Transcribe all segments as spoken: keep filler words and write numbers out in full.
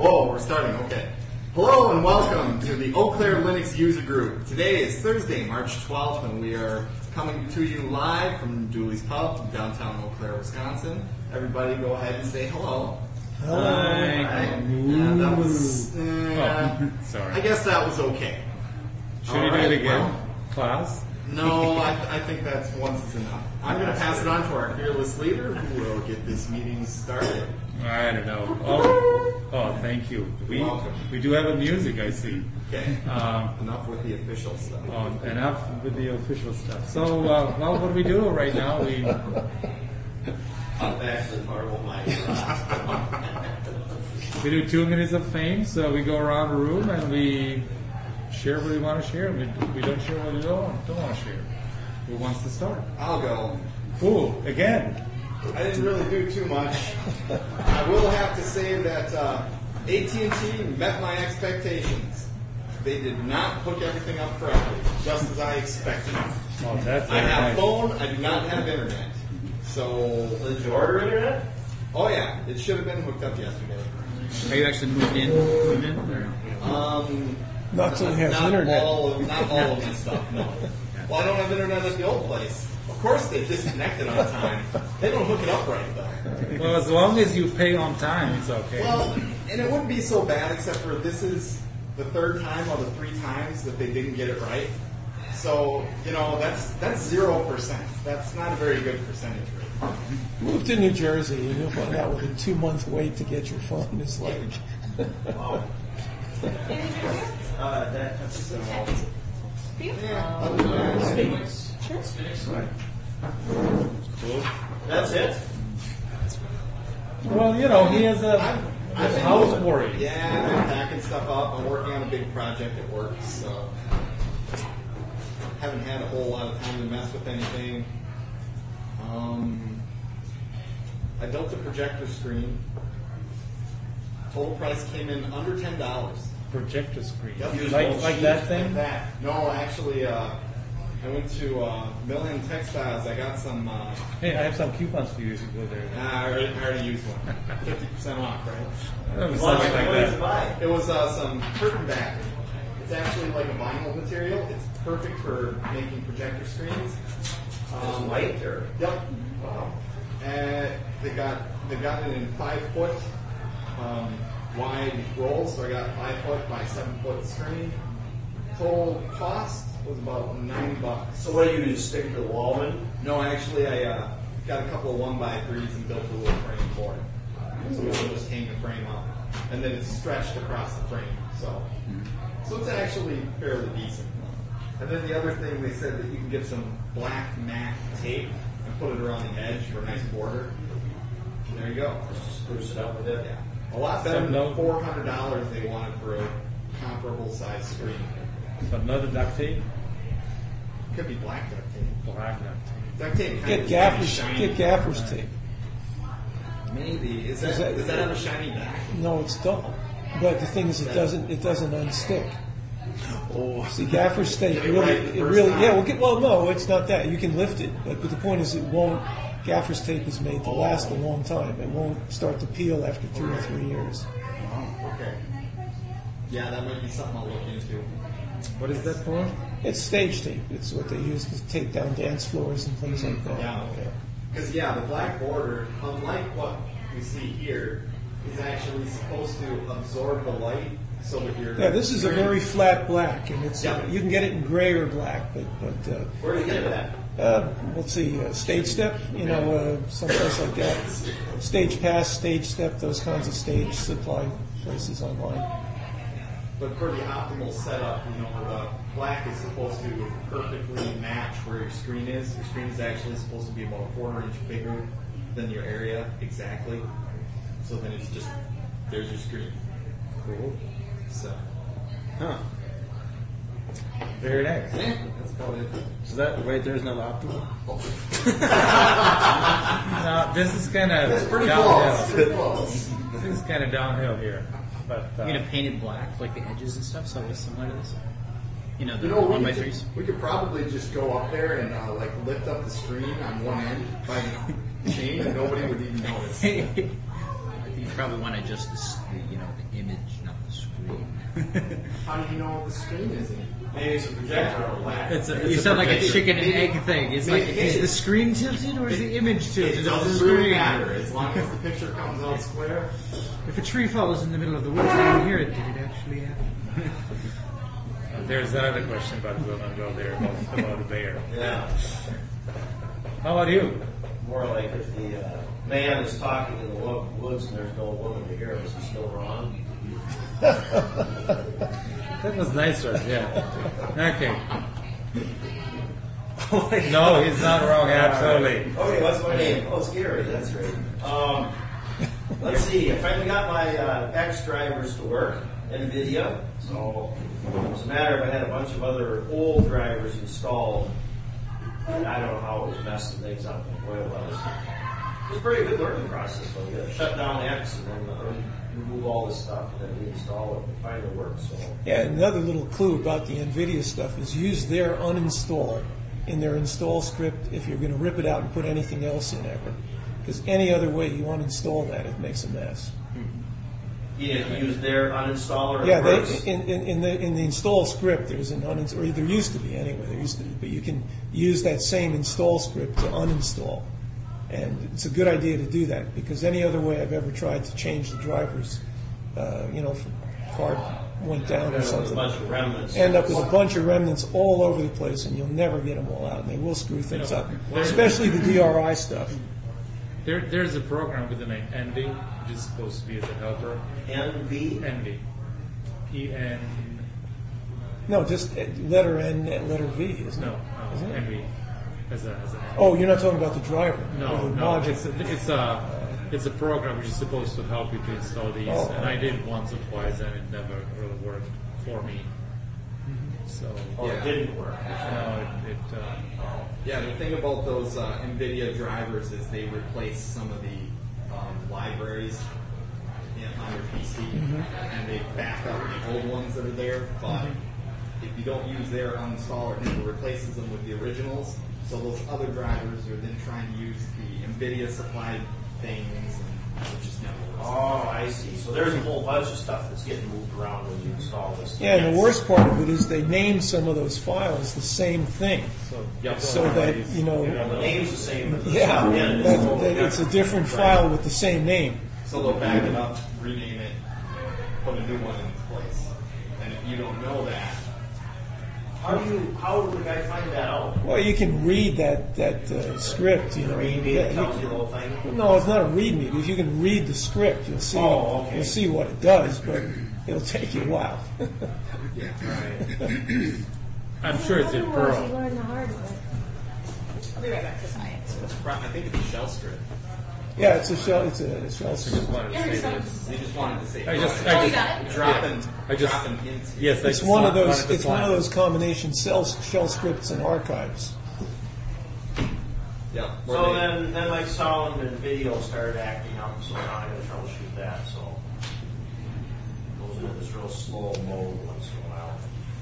Whoa, we're starting, okay. Hello and welcome to the Eau Claire Linux User Group. Today is Thursday, March twelfth, and we are coming to you live from Dooley's Pub, downtown Eau Claire, Wisconsin. Everybody go ahead and say hello. Hi. Hi. Yeah, that was, uh, Oh, sorry. I guess that was okay. Should All we do right, it again? well, Class? No, I, I think that's once is enough. I'm going to pass it on to our fearless leader, who will get this meeting started. I don't know. Oh, oh thank you. We Welcome. we do have a music, I see. Okay. Um, Enough with the official stuff. oh, enough with the official stuff. So, uh, well, what do we do right now? We Actually, Marvel might. we do two minutes of fame. So we go around the room and we share what we want to share. We, we don't share what we don't, don't want to share. Who wants to start? I'll go. Cool. Again. I didn't really do too much. I will have to say that uh, A T and T met my expectations. They did not hook everything up correctly, just as I expected. Oh, that's I very have nice. phone, I do not have internet. So, Did you order internet? oh yeah, it should have been hooked up yesterday. Are you actually moved in? Moved in? Or? Um, Not till you have not internet. All of, not all of my stuff, no. Well, I don't have internet at the old place. Of course they disconnected on time. They don't hook it up right, though. Well, as long as you pay on time, it's okay. Well, and it wouldn't be so bad, except for this is the third time of the three times that they didn't get it right. So, you know, that's that's zero percent. That's not a very good percentage rate. Move to New Jersey and you'll find out with a two-month wait to get your phone is like... Wow. Uh, that, that's So, Yeah. yeah, other than that, Cool. That's it? Well, you know, he has a I'm, I've been house moving. worry. Yeah, I'm packing stuff up. I'm working on a big project at work, so haven't had a whole lot of time to mess with anything. Um, I built a projector screen. Total price came in under ten dollars. Projector screen. Yep. Like, like that thing? Like that. No, actually, uh, I went to uh, Million Textiles. I got some. Uh, Hey, I have some coupons for you if you go there. nah, I already, I already used one. Fifty percent off, right? That was What something like did you that. buy? It was uh, some curtain backing. It's actually like a vinyl material. It's perfect for making projector screens. Just light or? Yep. Wow. And they got they got it in five foot um, wide rolls. So I got five foot by seven foot screen. Total cost was about nine bucks. So what do you do? Just stick it to the wall then? No, actually, I uh, got a couple of one by threes and built a little frame for it. So we'll just hang the frame up, and then it's stretched across the frame. So, so it's actually fairly decent. And then the other thing, they said that you can get some black matte tape and put it around the edge for a nice border. And there you go. Just spruce it up with it? Yeah, a lot better than the four hundred dollars they wanted for a comparable size screen. So another duct tape? Could be black duct tape. Black duct tape. Duct tape kind Get of gaffers, shiny. get gaffers tape. Maybe is that, Is that- does that have a shiny back? No, it's dull. But the thing is, it doesn't, it doesn't unstick. Oh, see, gaffer's tape Get it really, right the it first really, time. yeah. Well, get, well, no, it's not that. You can lift it, but, but the point is, it won't. Gaffer's tape is made to last a long time. It won't start to peel after two or three years. Oh, okay. Yeah, that might be something I'll look into. What is that for? It's stage tape. It's what they use to tape down dance floors and things like that. Yeah, okay. Because yeah, the black border, unlike what we see here, is actually supposed to absorb the light so that you're. Yeah, this is a very flat black, and it's Yeah. you can get it in gray or black, but but uh, Where do you get that? uh, let's see, uh, Stage Step, you know, uh, someplace like that. Stage Pass, Stage Step, those kinds of stage supply places online. But for the optimal setup, you know, the black is supposed to perfectly match where your screen is. Your screen is actually supposed to be about a quarter inch bigger than your area exactly. So then it's just there's your screen. Cool. So Huh. Very nice. yeah, that's about it. So that right there's no optimal? No, this is kind of That's pretty downhill. close. Pretty close. This is kind of downhill here. But uh, You're gonna paint it black, like the edges and stuff, so it's similar to this. You know, the You know, one we by could, threes. we could probably just go up there and uh, like lift up the screen on one end by the chain, and nobody would even notice. I think probably want to adjust the, s- the, you know, the image, not the screen. How do you know the screen isn't? Maybe it's a projector on the back. It's a, It's you a sound like a projector. chicken and egg thing. It's like, Maybe- is the screen tilted or is the image tilted? It on the doesn't really screen? matter as long as the picture comes out square. If a tree falls in the middle of the woods, I don't hear it. Did it actually happen? There's another question, but we'll not go there about, about a bear. Yeah. How about you? More like if the uh, man is talking in the wo- woods and there's no woman to hear him, is he still wrong? That was nicer, yeah. Okay. No, he's not wrong, absolutely. Okay, what's my name? Oh, it's Gary, that's right. Um, let's see, I finally got my uh, X drivers to work, NVIDIA. So it's a matter of I had a bunch of other old drivers installed, and I don't know how it was messing things up, but boy, it was. It was a pretty good learning process, though. You gotta shut down X and then uh, remove all this stuff and then reinstall it and finally works. So Yeah, another little clue about the NVIDIA stuff is use their uninstall in their install script if you're going to rip it out and put anything else in ever. Because any other way you uninstall that, it makes a mess. you have to use their uninstaller. Yeah, it they, works. in, in, in the in the install script, there's an uninstall, or there used to be anyway. There used to be, but you can use that same install script to uninstall, and it's a good idea to do that because any other way I've ever tried to change the drivers, uh, you know, if a card went down or There's a something, bunch of remnants. end up with a bunch of remnants all over the place, and you'll never get them all out, and they will screw things up, especially the D R I stuff. There, there's a program with the name Envy, which is supposed to be as a helper. N V. Envy. E N. No, just uh, letter N, letter V, isn't No, it? no, Isn't it? Envy. As a, as a Oh, you're not talking about the driver. No, or the no, module. it's a, it's a it's a program which is supposed to help you to install these, Oh. and I did it once or twice, and it never really worked for me. So Oh, Yeah. it didn't work. no, it, it uh, Yeah, the thing about those uh, NVIDIA drivers is they replace some of the um, libraries in, on your P C, and they back up the old ones that are there. But if you don't use their uninstaller, it replaces them with the originals. So those other drivers are then trying to use the NVIDIA supplied things, and it just never works. Oh, I see. So there's a whole bunch of stuff that's getting moved around when you install this. Yeah, and the worst part of it is they name some of those files the same thing. so Yep. So that, you know, The name's the same. But the yeah, stuff in it is that, totally that it's a different. different file with the same name. So they'll back it up, rename it, put a new one in its place. And if you don't know that, How do you? How would the guy find that out? Well, you can read that that uh, script, you know. Read me Yeah, that you tells you the whole thing. No, it's not a readme. If you can read the script, you'll see. Oh, okay. You'll see what it does, but it'll take you a while. yeah, right. I'm sure it's in You Perl. learn the hard way. I'll be right back to science. It's pro- I think it's a shell script. Yeah, it's a shell. It's a shell I just script. wanted to say this. They just wanted to say. I just, Oh, I you just, got it? dropping, I just- dropping hints. yes, I It's just one of wanted those. to It's one of slap. those combination shell shell scripts and archives. Yeah. where So they- then, then like sound and video started acting up. So now I got to troubleshoot that. So goes into this real slow mode once in a while.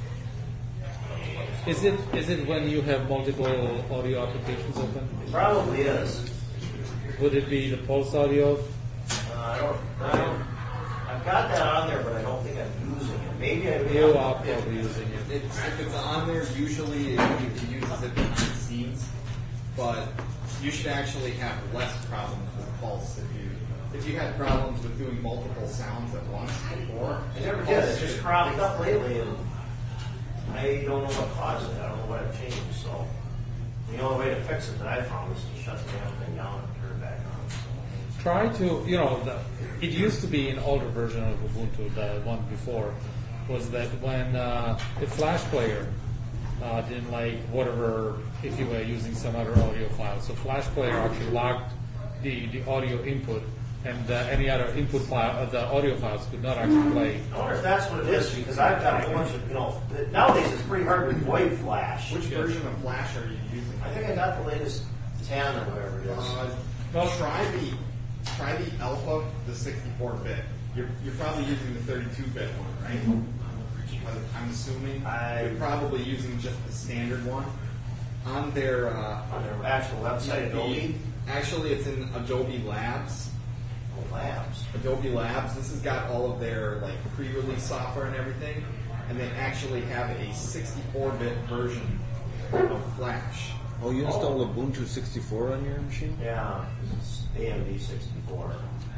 Is it is it when you have multiple audio applications open? Probably is. Would it be the pulse audio? Uh, I don't. I don't. I've got that on there, but I don't think I'm using it. Maybe I You will. are probably using it. It's, if it's on there, usually it, it uses it behind the scenes, but you should actually have less problems with Pulse if you if you had problems with doing multiple sounds at once before. I never did. It's just cropped up lately, and I don't know what caused it. I don't know what I've changed. So the only way to fix it that I found is to shut the damn thing down and turn it back on. So. Try to, you know, the, it used to be an older version of Ubuntu, the one before, was that when uh, the Flash player uh, didn't like whatever, if you were using some other audio file. So Flash player actually locked the, the audio input, and uh, any other input file, uh, the audio files could not actually play. I wonder if that's what it is, because I've got a whole bunch of, you know, nowadays it's pretty hard to avoid Flash. Which version of Flash are you using? I think I got the latest ten or whatever it is. Uh, well, try the try the Alpha, the sixty-four bit. You're you're probably using the thirty-two bit one, right? Uh, I'm assuming I- you're probably using just the standard one. On their uh, On their actual website, the- Adobe. actually, it's in Adobe Labs. Oh, Labs. Adobe Labs. This has got all of their like pre-release software and everything, and they actually have a sixty-four bit version of Flash. Oh, you installed Ubuntu sixty-four on your machine? Yeah, this is A M D sixty-four.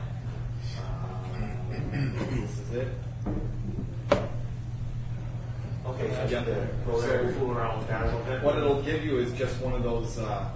This is it. Okay, so I Yeah. have to go there and fool around with that a little bit. What it'll give you is just one of those uh,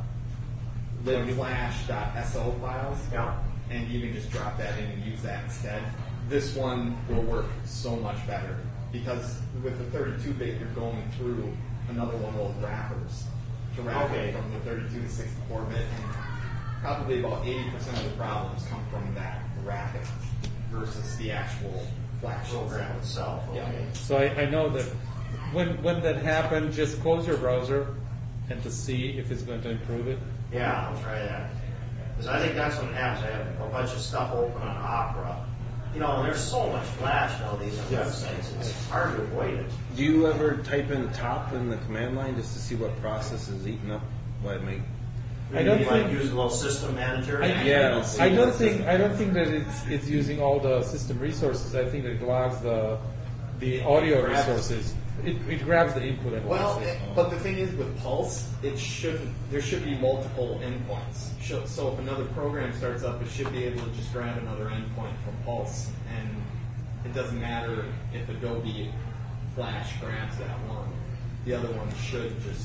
libflash.so files, Yeah. and you can just drop that in and use that instead. This one will work so much better because with the thirty-two bit, you're going through another one of those wrappers to wrap Okay. it from the thirty-two to sixty-four bit, and probably about eighty percent of the problems come from that wrapping versus the actual flash Program itself. itself. Okay. Yeah. So I, I know that when when that happened, just close your browser and to see if it's going to improve it. Yeah, I'll try that. Because I think that's what happens. I have a bunch of stuff open on Opera. You know, and there's so much Flash nowadays on Yes. websites. It's hard to avoid it. Do you ever type in top in the command line just to see what process is eating up what it make? I don't you might think- use a little system manager. I, Yeah. I don't think I don't think that it's it's using all the system resources. I think that it logs the the audio grabs- resources. It, it grabs the input and Well, logs it. it, but the thing is with Pulse, it shouldn't. There should be multiple endpoints. Should- So if another program starts up, it should be able to just grab another endpoint from Pulse, and it doesn't matter if Adobe Flash grabs that one. The other one should just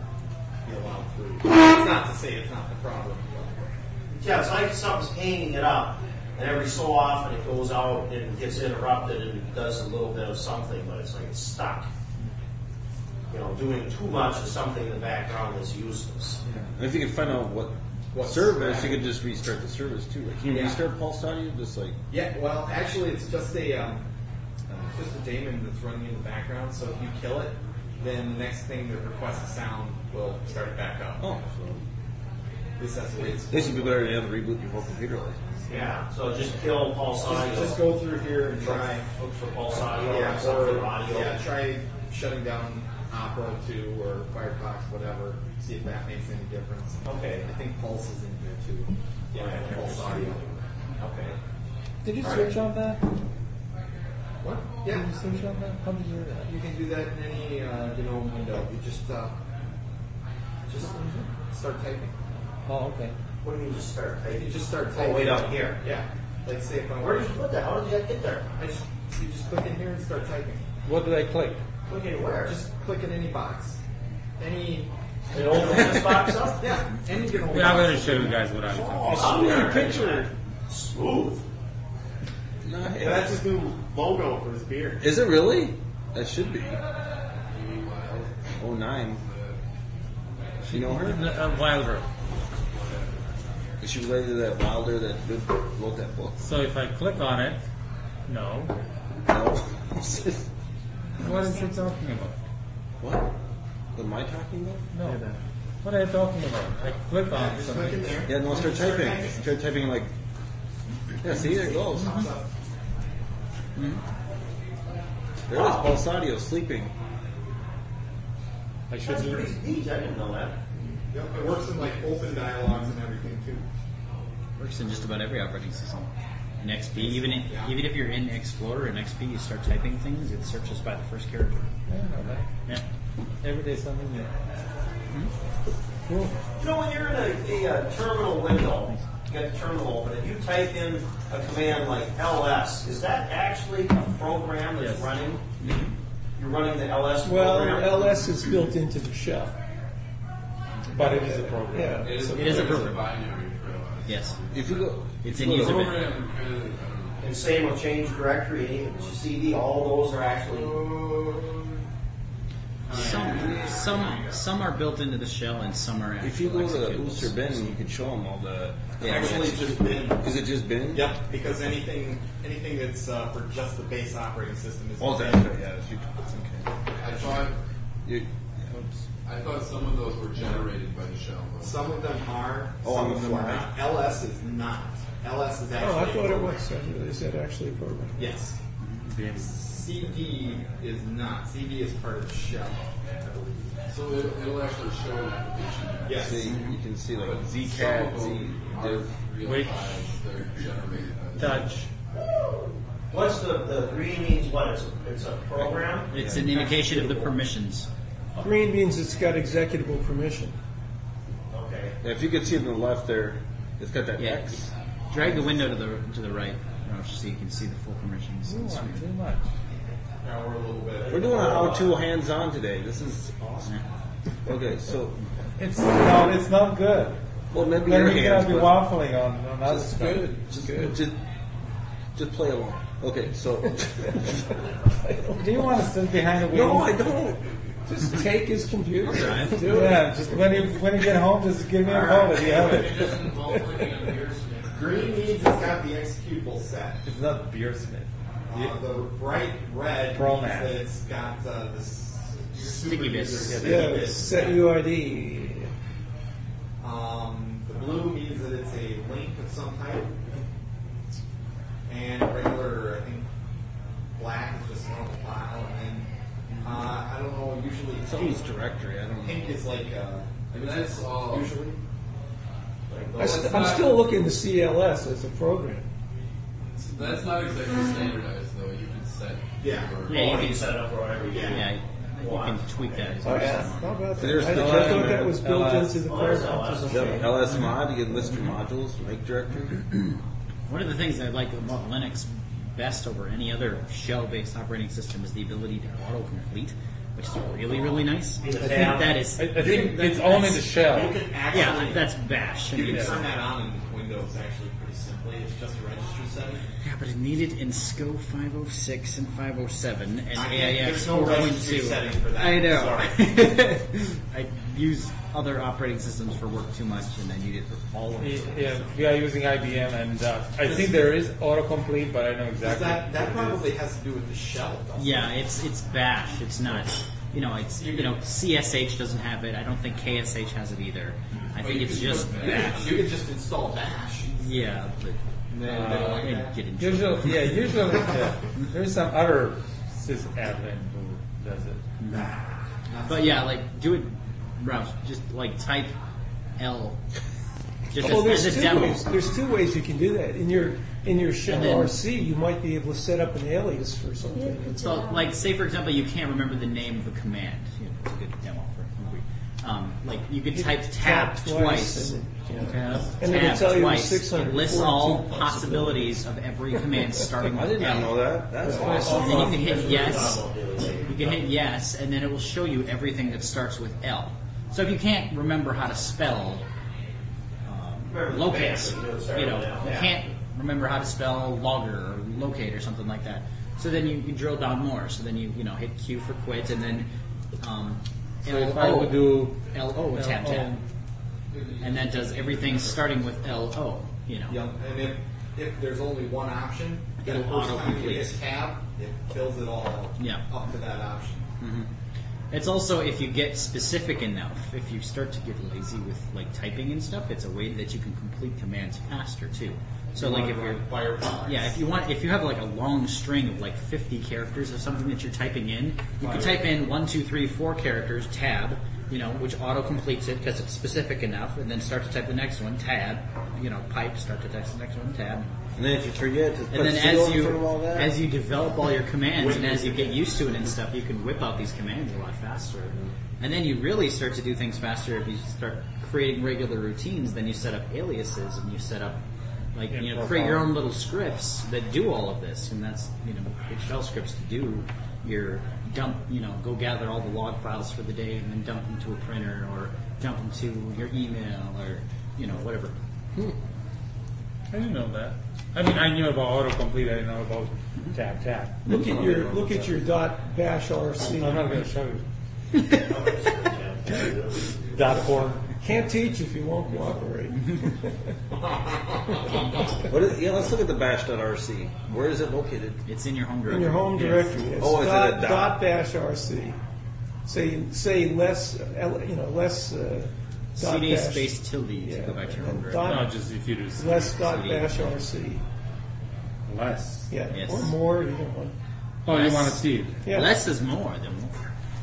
be allowed through. It's not to say it's not the problem. but- Yeah, it's like something's hanging it up, and every so often it goes out and gets interrupted and it does a little bit of something, but it's like it's stuck. You know, doing too much of something in the background that's useless. And if you could find out what What's service, that? you could just restart the service too. Like, can you Yeah. restart Pulse Audio? Just like Yeah, well, actually, it's just a um, it's just a daemon that's running in the background. So if you kill it, then the next thing that requests a sound will start it back up. oh, so This has to wait. this would be better than have to reboot your whole computer. Like. Yeah, so just kill Pulse Audio. Just, just go through here and try. Look for Pulse Audio Yeah, or something or, audio. yeah, try shutting down Opera two or Firefox, whatever. See if that makes any difference. Okay. I think Pulse is in here too. Yeah, Pulse Audio. Okay. Did you All switch right. on that? What? Did Yeah. you switch on that? How did you do that? You can do that in any uh, you know window. You just uh, just start typing. Oh, okay. What do you mean just start You typing? just start Oh, typing. way down here. Yeah. Like say if I Where want did you put that? How did you get there? I just you just click in here and start typing. What did I click? Look at where? Just click in any box. Any it opens this box up? yeah, any given Yeah, I'm box. going to show you guys what I'm doing. Oh, Show me a picture. Smooth. Nice. That's his new logo for his beard. Is it really? That should be. Oh nine. You know her? Uh, Wilder. Is she related to that Wilder that did, wrote that book? So if I click on it, no. No. What is it talking about? What? What am I talking about? No. What are you talking about? I click on Just click in something. there. Yeah, no, start typing. Start typing like. Yeah, see, there it goes. Pops up. There it is, Pulse Audio, sleeping. I should That's do pretty neat. I didn't know that. Yep, it works in like open dialogues and everything too. Works in just about every operating system. In X P, even in, Yeah. even if you're in Explorer in X P, you start typing things, it searches by the first character. I don't know that. Yeah. Every day something new. You know, when you're in a, a, uh terminal window, you got the terminal open, and you type in a command like L S, is that actually a program that's Yes. running? You're running the L S Well, program? L S is built into the shell. But it is a program. Yeah. It is a, It is a program. program. It's a binary for us. Yes. If you go, It's if in you go to- user Program and And same with change directory, C D, all those are actually. Some some some are built into the shell and some are If you go actual to executables. Ooster Bin, you can show them all the. Yeah. Actually, it's just bin. Is it just bin? Yep, because anything anything that's uh, for just the base operating system is Oh, bin. that's right. Yeah, that's okay. I thought You, oops. I thought some of those were generated by the shell. though. Some of them are. Oh, some on of the them are fly. not. L S is not. L S is actually. Oh, I a thought it program. was. Is that actually a program? Yes. C D is not. C D is part of the shell, I believe. So it'll, it'll actually show an application. Yes. See, you can see like But Zcat, some of Z them are div. real Which- files. They're generated by the Touch. What's the, the green means what? It's a, it's a program? It's an indication of the permissions. Green means it's got executable permission. Okay. Yeah, if you can see on the left there, it's got that Yeah. X. Drag the window to the to the right, Ralph, so you can see the full permissions. Too much. Too much. Now we're a little bit. We're doing a how-to hands-on today. This is awesome. Okay, so It's no, it's not good. well maybe Then your you're hands, gonna be but waffling on, on other just stuff. good, just good. Just, just play along. Okay, so Do you want to sit behind the wheel? no, I don't. Just take his computer. Do it. Yeah, just when you when you get home, just give me a call if you have it. Green means it's got the executable set. It's not Beersmith. Uh, the bright red Pro means Mac. that it's got uh, this Sticky super bits. user Yeah, sticky bits. set U I D. Um, the blue means that it's a link of some type. And regular, I think, black is just normal file. And then, uh, I don't know, usually Someone's directory. I don't know. pink is like, uh, And that's all. usually. I st- I'm still looking to C L S as a program. That's not exactly standardized though. You can set. Yeah. your- Yeah, you You can can set up wherever you Yeah, you can tweak that as Oh, well. yeah. How about that? There's I, the I thought that was built L S. into the Oh, there's program. L S. Yep, L S mod, you can list your modules, make directory. One of the things I like about Linux best over any other shell-based operating system is the ability to auto-complete, which is really, really nice. I think that is. I, I think it's only the shell. You can actually, Yeah, that's bash. you can Yeah. turn that on in Windows actually pretty simply. It's just a registry setting. Yeah, but it needed in S C O five oh six and five oh seven and I- A I X there's no four point registry two. setting for that. I know. Sorry. I use other operating systems for work too much, and I need it for all of it. Yeah, we are using I B M, and uh, I think there is autocomplete, but I know exactly. That, that what it is. probably has to do with the shell, doesn't Yeah, it's it's bash. It's not. You know, it's you know C S H doesn't have it. I don't think K S H has it either. I think it's just bash. You could just install Bash. Yeah, but And then they don't like uh, that. get into Usually, yeah, usually yeah. There's some other sysadmin who does it. But yeah, like do it, Ralph. Just like type L, just Well, as, there's as a two demo. ways. There's two ways you can do that. In your in your shell And then- R C, you might be able to set up an alias for something. So, like, say for example, you can't remember the name of a command. You know, it's a good demo for. Um, like you could type tab twice. and, you know, Tab. and it'll Tab tell you twice. six hundred It lists all possibilities of every command starting with I did not L. know that. That's awesome. And then you can hit yes. You can hit yes, and then it will show you everything that starts with L. So if you can't remember how to spell um, locate, you know, you can't remember how to spell logger or locate or something like that. So then you, you drill down more. So then you you know hit Q for quit, and then um, So if I would do L O tab L O. tab, and that does everything starting with L O. You know. Yeah, and if, if there's only one option, the It'll first time you autocomplete. hit tab, it fills it all Yeah. up to that option. It's also if you get specific enough, if you start to get lazy with like typing and stuff, it's a way that you can complete commands faster too. So like if you're Firefox. yeah, if you want if you have like a long string of like fifty characters of something that you're typing in, you can type in one, two, three, four characters, tab, you know, which auto completes it because it's specific enough, and then start to type the next one, tab, you know, pipe, start to type the next one, tab. And then if you forget to put And then seal as in you front of all that, as you develop all your commands and as you get used to it and stuff, you can whip out these commands a lot faster. And then you really start to do things faster if you start creating regular routines. Then you set up aliases and you set up like you know create your own little scripts that do all of this. And that's you know big shell scripts to do your dump. You know go gather all the log files for the day and then dump them to a printer or dump them to your email or you know whatever. I didn't know that. I mean, I knew about autocomplete. I didn't know about tab tab. Look at your look at your dot bash rc. I'm not going to show you. Dot form. Can't teach if you won't cooperate. what is, yeah, let's look at the bash.rc. Where is it located? It's in your home In directory. your home directory, it's Oh, is it dot, a dot? dot bash rc. Say say less, uh, you know, less uh, dot C D bash- space tilde to yeah, go back to your and home directory. dot- No, just if you do less dot C D. bash rc. less. Yeah, Yes. or more. Either one. Oh, you Less. want to see it? Yeah. Less is more than more.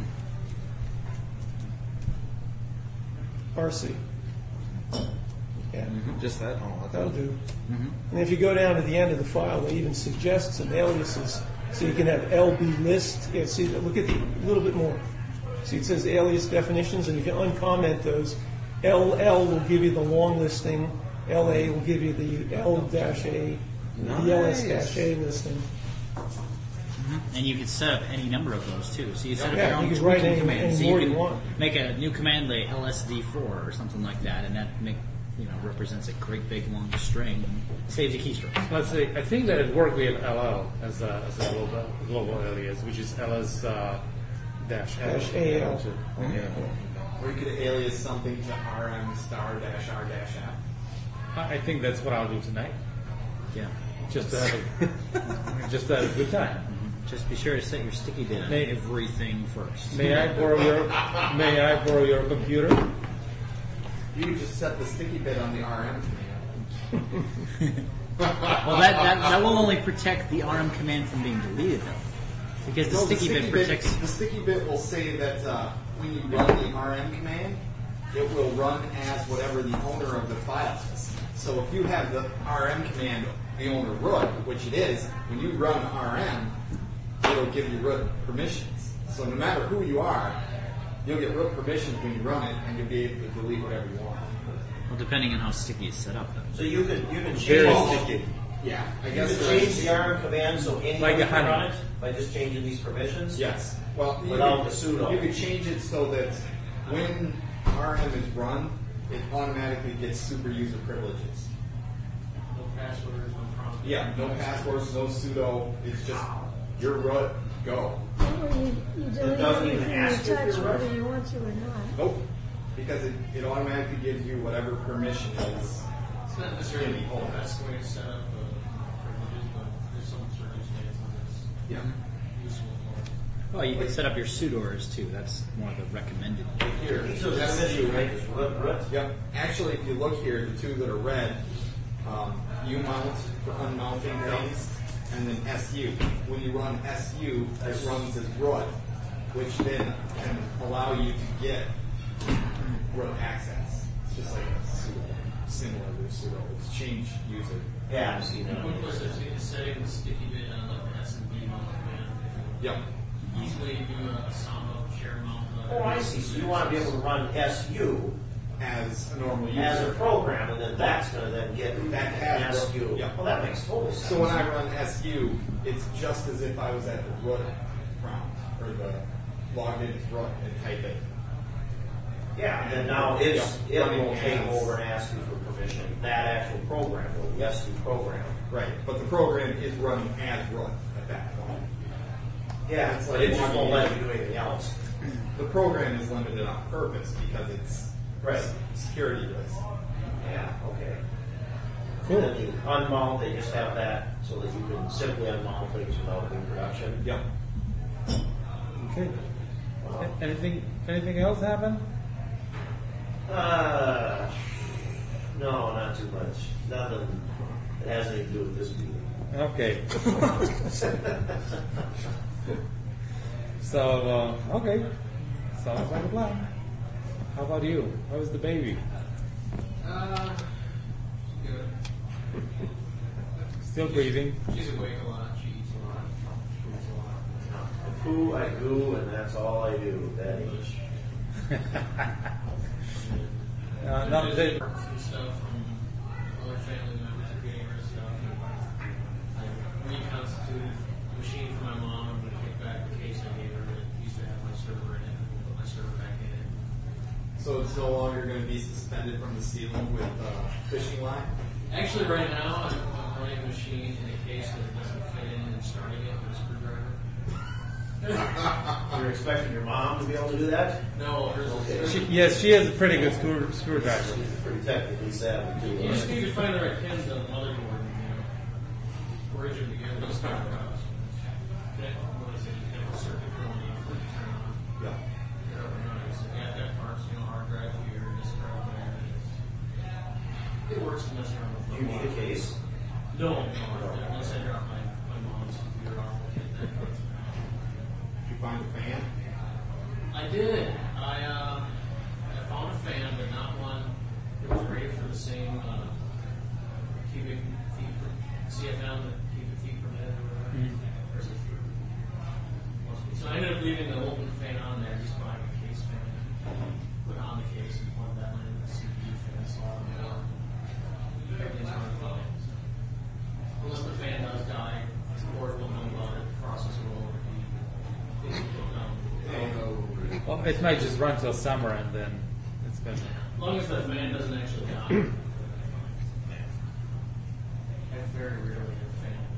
R C. Yeah. Just that? Oh, I That'll thought. do. And if you go down to the end of the file, they even suggest some aliases. So you can have L B list. Yeah, see, look at the, a little bit more. See, it says alias definitions, and you can uncomment those. L L will give you the long listing. L A will give you the L-A, the L S A listing. And you can set up any number of those too. So you set up Yeah, your own you can write tweaking any- command. any so more you you can want. make a new command like L S D four or something like that, and that make you know represents a great big long string and saves you keystrokes. Let's see. I think that at work we have L L as a, as a global, global alias, which is L S uh, dash L. Dash A L. Or you could alias something to R M star dash R dash F. I I think that's what I'll do tonight, Yeah. just to have a, just to have a good time. Just be sure to set your sticky bit on May- everything first. May I borrow your May I borrow your computer? You could just set the sticky bit on the R M command. Well, that, that that will only protect the R M command from being deleted, though, because the No, sticky bit protects. The sticky bit will say that uh, when you run the R M command, it will run as whatever the owner of the file is. So if you have the R M command, the owner root, which it is, when you run R M, it'll give you root permissions. So no matter who you are, you'll get root permissions when you run it, and you'll be able to delete whatever you want. Well, depending on how sticky it's set up, though. So you can you can Very change sticky. Yeah, I you guess can there change is- the R M command so anyone Like a can honey. run it by just changing these permissions. Yes. Well, you Without could, the sudo. you could change it so that when R M is run, it automatically gets super user privileges. No passwords, no prompt. Yeah, no passwords, no sudo. It's just your root, go. Well, you, you delete doesn't even everything ask you if touch, you're whether right. you want to or not. Nope. Because it, it automatically gives you whatever permission is. It's not necessarily the best way to set up uh, privileges, but there's some circumstances it's Yeah. useful for. Well, you can set up your sudoers too. That's more the recommended. Here, So that's that's it. You you. make this root root. Yep. Actually, if you look here, the two that are red, um, U mount for unmounting things, and then S U. When you run S U, it runs as root, which then can allow you to get root access. It's just like a sudo, similar to sudo. It's change user. Yeah, I've seen that. One place I've seen is setting the sticky bit on like the S and B mount command. Yep. Easily do a Samba share mount. uh, Oh, I see. So you want to be able to run S U As a normal user. as a program, and then that's going to then get That has S U. root. Yeah. Well, that makes total sense. So when I run S U, it's just as if I was at the root prompt, or the logged in as root and type it. Yeah, and then now it's, Yeah, it running will take as- over and ask you for permission. That actual program will, the S U program. Right, but the program is running as root at that point. Yeah, It's but like it just won't logging let in. you do anything else. The program is limited on purpose because it's Right. security risk. Yeah, okay. Cool. And then you unmount, they just have that so that you can simply unmount things without doing production. Yep. Okay. Anything Anything else happen? Uh, no, not too much. Nothing that has anything to do with this meeting. Okay. So uh, okay, sounds like a plan. How about you? How's the baby? Uh, good. Still breathing? She's awake a lot. She eats a lot. She moves a lot. I poo, I goo, and that's all I do at that age. Uh, not Just that- parts and stuff from other family members are getting rid of stuff. I reconstituted the machine for my mom. I'm going to take back the case I gave her that used to have my server in it. I'm going to put my server back in it. So it's no longer going to be suspended from the ceiling with uh, fishing line? Actually, right now, I'm, I'm running the machine in a case that doesn't fit in and starting it with a screwdriver. You're expecting your mom to be able to do that? No, hers is. She, yes, she has a pretty good screw, screwdriver. She's pretty technically savvy too. You just huh? need to find the right pins on the motherboard and, you know, bridge them together. Just kind of house. Connect, what is it, you connect the circuit from one end, flip it, turn on. Yeah. You're up and running. So you have to have parts, you know, hard drive here, disk drive there. and it's- It works to mess around with. Do you need a case? No, no. Once I drop my, my mom's computer off, I'll get that. Did you find a fan? I did. I, uh, I found a fan, but not one that was rated for the same uh, cubic feet per C F M, the cubic feet per minute or whatever. Mm-hmm. Or is it three? So I ended up leaving the open fan on there, just buying a case fan, put it on the case and plug that one into the C P U fan slot and more. Everything's running fine. So. Unless the fan does die, the board will know about it, the processor will overheat. Things will go down. Well, it might just run till summer and then it's gonna. As long as the fan doesn't actually die. I very rarely have a fan.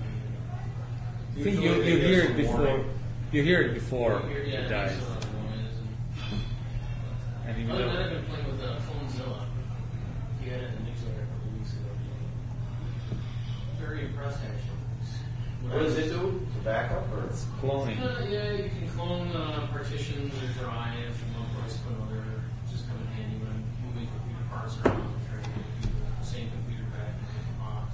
I think you, you hear it before. You hear it before Here, yeah, it dies. there's a lot of noise and- And you Other than that, know, I've been playing with uh, Clonezilla. He had it in the newsletter a couple weeks ago. Very impressed, actually. What does it do? To back up or? cloning. Uh, yeah, you can clone uh, partitions or drives from one place to another. It's just come in handy when I'm moving computer parts around and trying to get the same computer back in the box.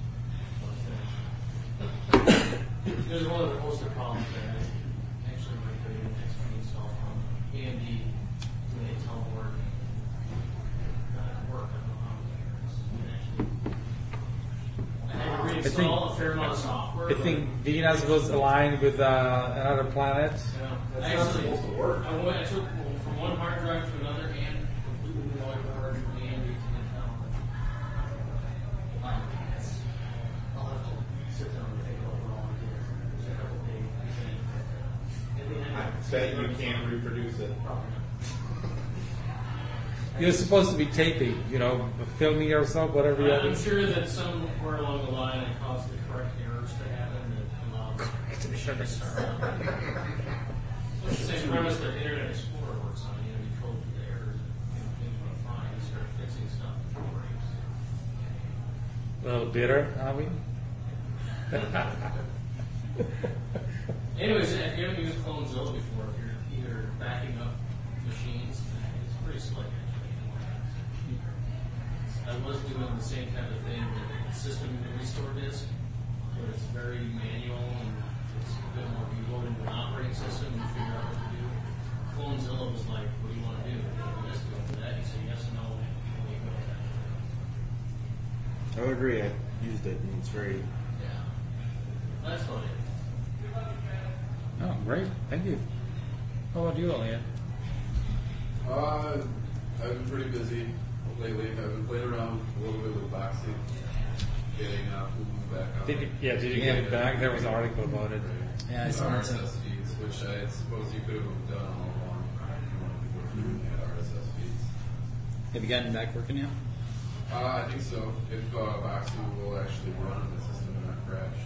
But, uh, there's one other host of problems that I actually migrated an X P install from A M D to an Intel board. Uh, work on the actually. I had to reinstall a fair amount of software. I but- think Venus was aligned with uh, another planet. Yeah. That's I not actually, supposed to work. I, went, I took from one hard drive to another and completely new board from A M D to Intel. Wow. I'll have to sit down and think over all of this. There's a couple days. In the end, I bet you can't reproduce it. You're supposed to be taping, you know, filming yourself, whatever you I- I'm have. sure that somewhere along the line it caused the correct errors to happen that allowed the machine to start up. It's the same premise that Internet Explorer works on. You know, you code through the errors and things run fine. You start fixing stuff and it breaks. A little bitter, are we? Anyways, if you haven't used Clonezilla before, if you're either backing up machines, it's pretty slick actually. I was doing the same kind of thing with the system restore disk, but it's very manual and it's a bit more, you go into an operating system and you figure out what to do. Clonezilla was like, what do you want to do? Do this, do that? You say yes or no, and you go with that. I would agree. I used it, and it's very. Yeah. That's what it is. Oh, great. Thank you. How about you, Elian? Uh, I've been pretty busy lately. I've been playing around a little bit with Boxy, getting uh, Hulu back on. Did you, yeah, did you get it back? There was an article about it. Yeah, I saw R it. S S feeds, which I suppose you could have done all along if you wanted to go through and add R S S feeds. Have you gotten back working yet? Uh, I think so. If uh, Boxy will actually run the system and not crash.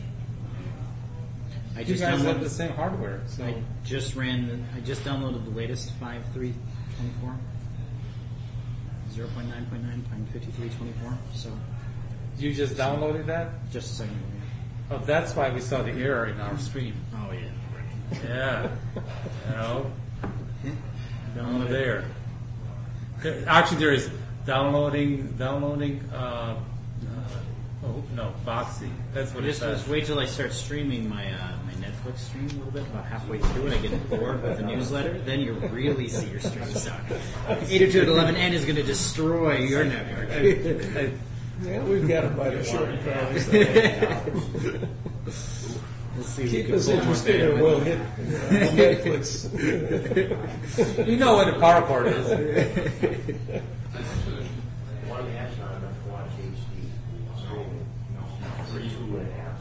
I You just guys have downloaded the same hardware, so I just ran. The, I just downloaded the latest five point three twenty-four, zero point nine point nine point fifty-three twenty-four. So you just downloaded that? just a second ago. Oh, that's why we saw the error in our stream. Oh yeah. Yeah, you know, Download over there. There- Actually, there is downloading, downloading. Uh, uh, oh no, Boxy. That's what it Just says. wait till I start streaming my uh, my Netflix stream a little bit. About halfway through it, I get bored with the newsletter. Then you really see your stream suck. eight oh two dot eleven N is going to destroy your network. Yeah, we've got it by the short and curly. Let's see if Keep we can us pull more interested and we'll hit bandwidth. Netflix. You know what a power cord is. One has not enough to watch H D streaming. Three, two and a half.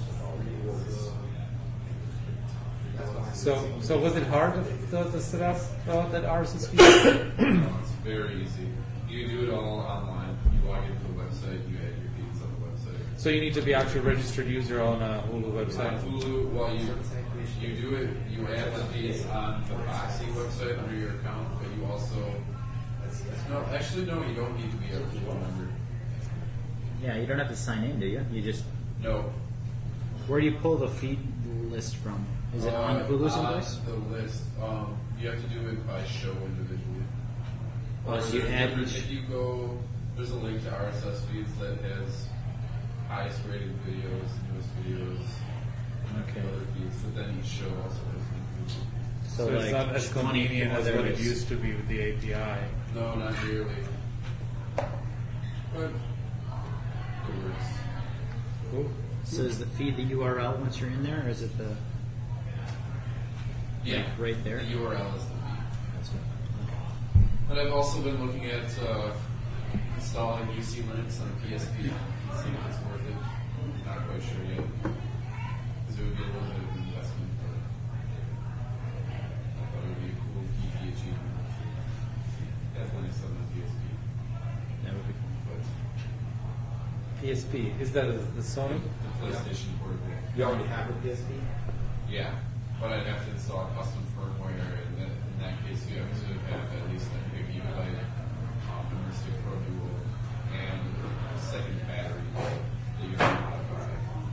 So, so was it hard to, to, to set up uh, that R S S feed? No, it's very easy. You do it all online. You log into the website, you add your feeds on the website. So you need to be actually a registered user on a Hulu On website. Hulu, well, you you do it. You add the feeds on the Boxy website under your account, but you also no. Actually, no. You don't need to be a Hulu member. Yeah, you don't have to sign in, do you? You just No. where do you pull the feed list from? Is it on Uh, Hulu someplace? On the list, um, you have to do it by show individually. Oh, so you There's add different- each- If you go, there's a link to R S S feeds that has highest rated videos, newest videos, Okay. other feeds, but then each show also has links. So, it's not as convenient as what it used to be with the A P I. No, not nearly. but it works. Cool. So is the feed the U R L once you're in there, or is it the Yeah, right there? The U R L is the feed. That's what, But I've also been looking at uh, installing U C Linux on P S P. See if it's worth it. Not quite sure yet. Because it would be a little bit of an investment, but I thought it would be a cool geeky achievement. Have Linux on the P S P. that would be cool. But P S P, is that the Sony? the PlayStation portable. You already have a P S P? Yeah, but I'd have to install custom firmware, and then in that case, you have to have at least like a gigabyte um, Immersive Pro Duo and a second battery that you can modify.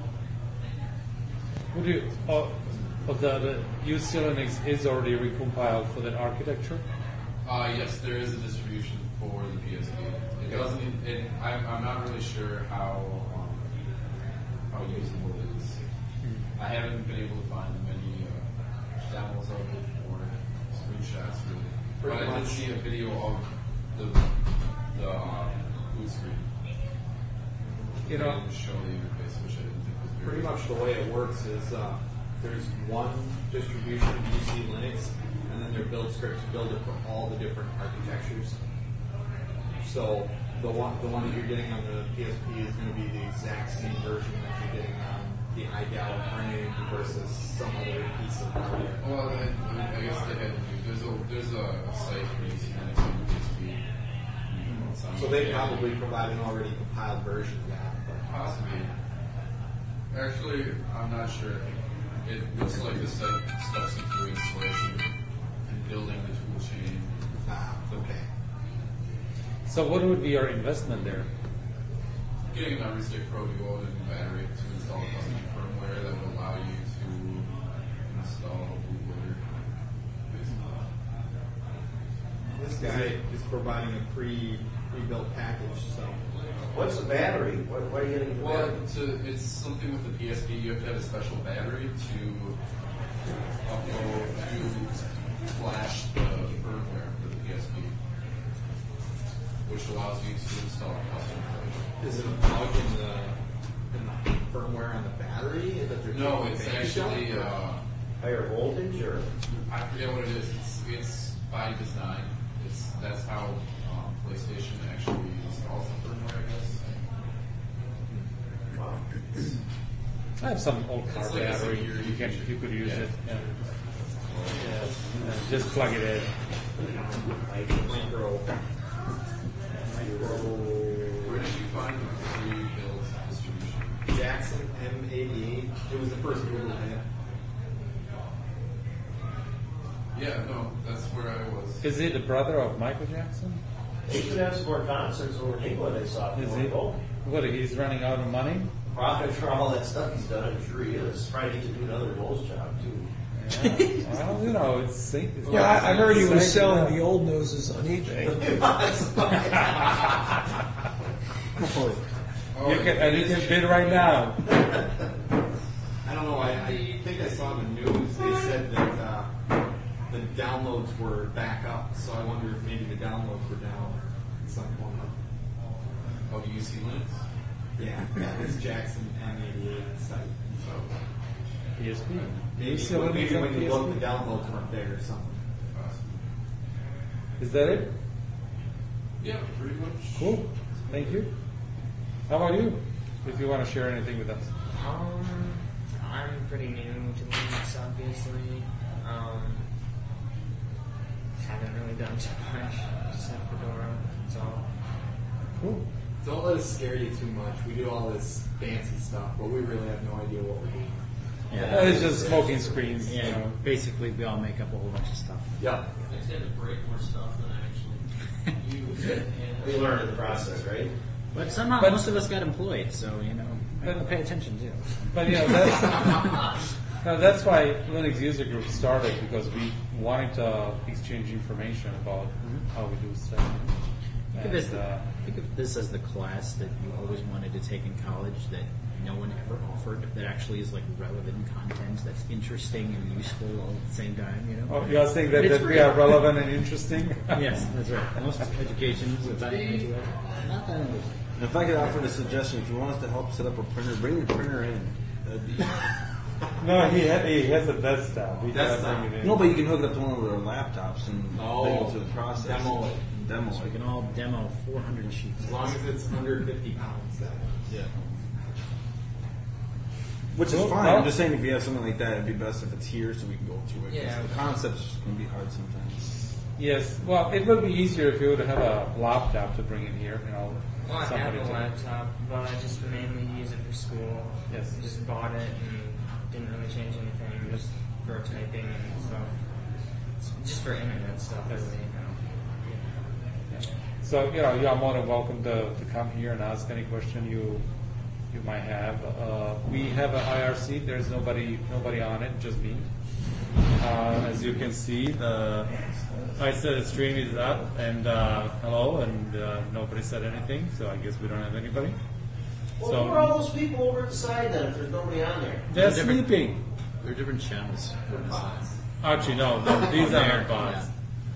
Would you, oh, but the, the U C Linux is already recompiled for that architecture? Uh, yes, there is a distribution for the P S P. It doesn't. It, I'm, I'm not really sure how um, how usable it is. I haven't been able to find many uh, demos of it or screenshots really. But Pretty I did much. see a video of the the uh, boot screen. You They know- didn't show the interface, which I didn't think was very. Pretty much the way it works is uh, there's one distribution of U C Linux, and then their build scripts build it for all the different architectures. So the one the one that you're getting on the P S P is going to be the exact same version that you're getting on the iGal frame versus some other piece of hardware. Well, I, I guess they had to do. There's a there's a, a site for U C Linux on the P S P. So they probably provide an already compiled version of that. But Possibly. Actually, I'm not sure. It looks like the site steps into installation and building the tool chain. ah, okay. So what would be your investment there? Getting an Immersive Pro Duo and a battery to install custom firmware that would allow you to install a bootloader. This guy is providing a pre pre-built package, so What's the battery? What, what are you getting? the Well, battery? to, it's something with the P S P. You have to have a special battery to upload to flash the firmware for the P S P, which allows you to install a custom version. is it a plug in the in the firmware on the battery that they're No, taking it's advantage actually of? uh, Higher voltage or? I forget what it is. It's, it's by design. It's that's how um, PlayStation actually installs the firmware, I guess. Wow. I have some old car It's like a battery. security You can feature. you could use Yeah. it. Yeah. Yeah. Uh, just plug it in. micro micro Where did you find the pre-built distribution? Jackson M eighty-eight. It was the first Google hit. Yeah, no, that's where I was. Is he the brother of Michael Jackson? They should have some more concerts over in England, I saw. Is he? Oh, What? He's running out of money. profit for all that stuff he's done, I'm sure he is. Probably need to do another nose job, too. Yeah. Well, you know, it's. it's Yeah, I, I heard he was it's- selling the old noses on eBay. Oh, You can, and you can bid right now. I don't know. I, I think I saw in the news they said that uh, the downloads were back up. So I wonder if maybe the downloads were down at some point. Oh, U C Linux? Yeah, yeah. This Jackson M eighty-eight site. So P S P. maybe, You still maybe have when you P S P? look, the downloads weren't there or something. Is that it? Yeah, pretty much. Cool. Thank you. How about you? If you want to share anything with us. Um, I'm pretty new to Linux, obviously. Um, haven't really done too much. Just have Fedora. That's all. Cool. Don't let us scare you too much. We do all this fancy stuff, but we really have no idea what we're doing. Yeah, it's just smoking screens. Yeah, You know. basically we all make up a whole bunch of stuff. Yep. I just had to break more stuff than I actually use. And We learned in the process, right? But somehow But- most of us got employed, so you know, I gotta pay attention too. But you know that's no, that's why Linux user group started, because we wanted to exchange information about how we do stuff. Think of, this, And, uh, think of this as the class that you always wanted to take in college that no one ever offered, that actually is like relevant content that's interesting and useful all at the same time, you know? oh, you're saying that, It's that we free. are relevant and interesting? Yes, that's right. Most education is about into it. Not that interesting. If I could offer a suggestion, if you want us to help set up a printer, bring the printer in. That'd be. No, he ha- he has a desktop. He Desktop. can't bring it in. No, but you can hook it up to one of their laptops and Oh, they go through the process. demo it. Demo So we it. can all demo four hundred sheets. As long as it's under fifty pounds, then. Yeah. Which is Cool. fine. Well- I'm just saying if you have something like that, it'd be best if it's here so we can go through it. 'cause Yeah. The concepts can be hard sometimes. Yes. Well, it would be easier if you would have a laptop to bring in here. You know, Well, I have somebody a to- laptop, but I just mainly use it for school. Yes. Just bought it and didn't really change anything, just for typing and stuff. It's just for internet stuff, Yes. really. You know. So you know, you are more than welcome to, to come here and ask any question you you might have. Uh, we have an I R C. There's nobody nobody on it, just me. Uh, as you can see, the I said the stream is up and uh, hello, and uh, nobody said anything. So I guess we don't have anybody. Well, So- who are all those people over at the side then if there's nobody on there? They're different- sleeping. They're different channels. Actually, no, no these are not bots.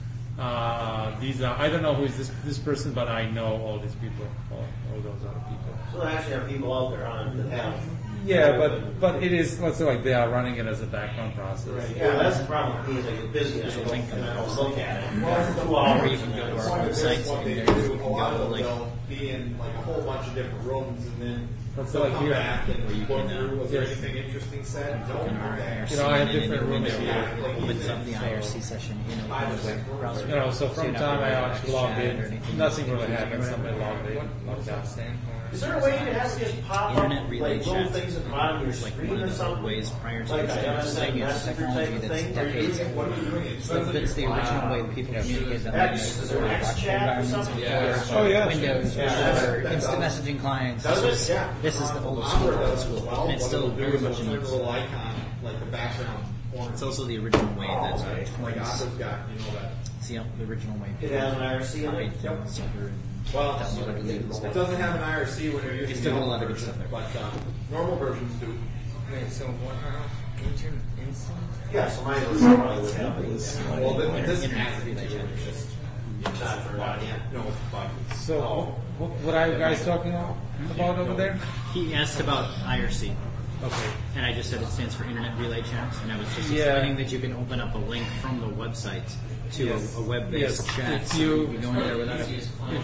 Uh, these are. I don't know who is this this person, but I know all these people, all, all those other people. So they actually have people out there on that have. Yeah, but but it is. Let's say like they are running it as a background process. Yeah, that's the problem with me is I get busy and I don't, and I don't look at it. Two Or hours. you can go to That's our why this website is what and they there do. you A can lot go of them, like they'll be in like a whole bunch of different rooms, and then That's they'll like come here. back and Where you go can, uh, through. Was there yes. anything interesting said? No. in our Okay. I R C You know, I have and then different in the rooms window, here. it opens up the I R C session in a, in a web browser. You know, so So from you don't time I have to actually chat logged or in, anything. nothing really Just happened. use Somebody logged in, What, what logged does that out. stand for? Is there a way you can have to just pop Internet up relay like little chat. things at the bottom of your It's like screen one or of the something? ways prior to Like this I type of understand thing. It's messenger technology type of that's thing. decades What are you doing? It So says if it's the that original you're- way that people Yeah. communicate than X, like is there X chat or something? Yeah. Oh, yeah. Windows Yeah, or that's- instant messaging clients. Does This it? is, Yeah. this is the old Opera school, old does school, as well. and it's What still it'll do very is much it'll in turn a use. little icon, like the background corner. It's also the original way that uh, Like toys, Opera's got, you know that. see how the original way It has an I R C in copied it? things over and Well, downloaded it and it stuff. doesn't have an I R C when you're using It's still the got a old lot of good version, stuff there. but uh, normal versions do. Wait, so what? Uh, intern, instant? Yeah, so mine was probably would have it. Well, then this Internet has to be relay chat. just Not turned on yet. no, but So, what, what are you guys talking about over there? He asked about I R C. Okay. And I just said it stands for Internet Relay Chat, and I was just Yeah. explaining that you can open up a link from the website to Yes. a, a web-based Yes. chat. If so you- can go in there without it.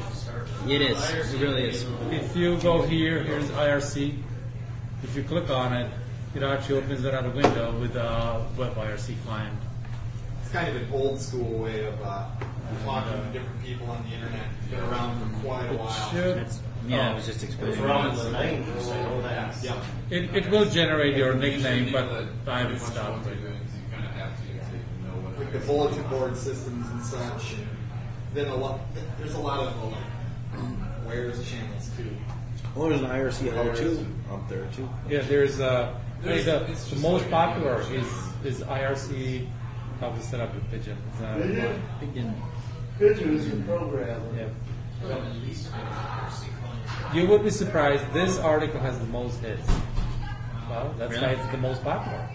It is. It really is. If you go here, here's I R C. If you click on it, it actually opens another window with a web I R C client. it's kind of an old school way of uh, talking to different people on the internet. It's been around for quite a while. Should, That's, yeah, I was just It was explaining. around in the nineties, I know that. Yeah. it, it will generate your nickname, but I haven't Pretty much what stopped they're it. doing is you kind of have to, to know what Like the bulletin board systems and such. And then a lot, there's a lot of uh, like where's channels too. Well, there's an I R C how to up there too. Yeah, there's uh, hey, There's- the, it's the just most like popular any is is I R C. How to set up a pigeon. It's, uh, Pigeon? Begin. Pigeon is your program. Yeah. You would be surprised. This article has the most hits. Well, that's why Really? it's the most popular.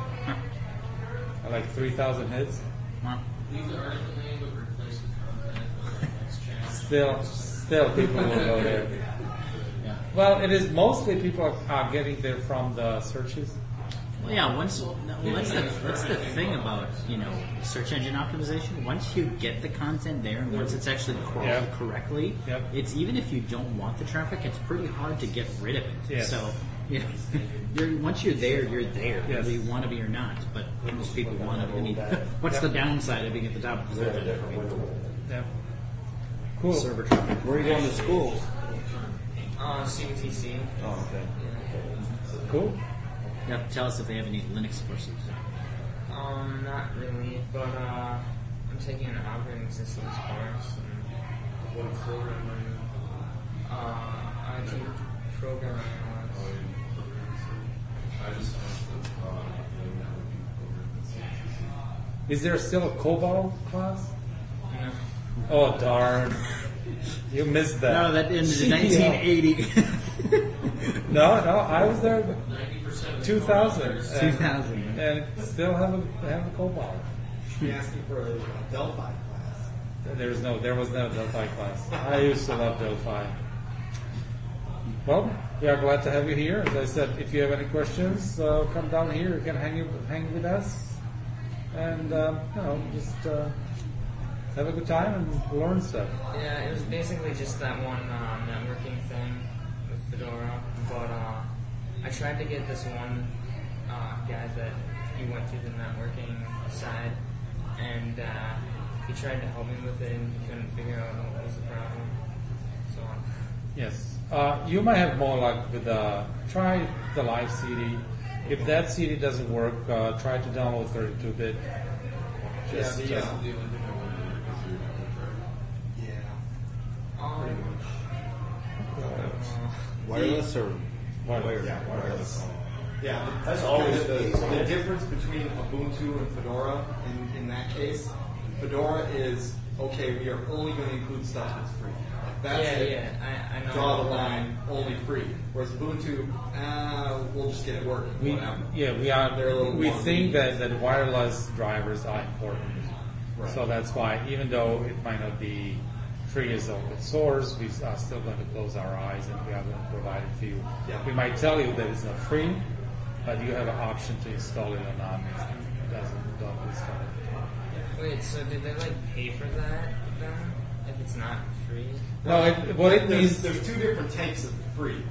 Like three thousand hits. Huh. Leave the article name, but replace the content with the next channel. Still, still people will go there. Yeah. Well, it is mostly people are, are getting there from the searches. Well, yeah. Once, well, that's the that's the thing about you know search engine optimization. Once you get the content there, and once it's actually crawled Yeah. correctly, Yep. it's even if you don't want the traffic, it's pretty hard to get rid of it. Yes. So, you know, you're, once you're there, you're there, Yes. whether you want to be or not. But most people want to. I mean, what's the downside of being at the top of the search engine? Yeah. Cool. Server traffic. Where are you going to school? Uh, C T C. Oh, okay. Cool. You have to tell us if they have any Linux courses. Um, not really, but uh, I'm taking an operating systems course. And what programming. uh, I take programming analysis. I just finished the uh, networking program. Is there still a COBOL class? No. Oh darn! You missed that. No, that ended in C P L. nineteen eighty. No, no, I was there ninety percent of the two thousand. programmers- and- two thousand. And still have a have a COBOL. He asked me for a, a Delphi class. There was no, there was no Delphi class. I used to love Delphi. Well, we are glad to have you here. As I said, if you have any questions, uh, come down here. You can hang hang with us, and um, you know, just uh, have a good time and learn stuff. Yeah, it was basically just that one uh, networking thing with Fedora, but uh, I tried to get this one uh, guy that he went through the networking side, and uh, he tried to help me with it, and he couldn't figure out what was the problem. So. Yes. Uh, you might have more luck with uh, try the live C D. If that C D doesn't work, uh, try to download thirty-two bit. Just, yeah, the, just uh, The only thing I want to do is your network, right? yeah. Um, Pretty much. uh, Wireless or wireless. Yeah, wireless. Yeah, the, That's always the, the case. the difference between Ubuntu and Fedora in, in that case. Fedora is okay. We are only going to include stuff that's free. Like that's yeah, it. yeah, I, I know. Draw the line, only free. Whereas Ubuntu, uh, we'll just get it working. We, whatever. yeah, we are. They're a little We more think lenient. that, that wireless drivers are important. Right. So that's why, even though it might not be free as open source, we are still going to close our eyes and we are going to provide it to you. Yeah. We might tell you that it's not free, but you have an option to install it or not. If it doesn't, don't install it. Wait, so did they like pay for that then? If it's not free? No, it, what it there's, means, there's two different types of free.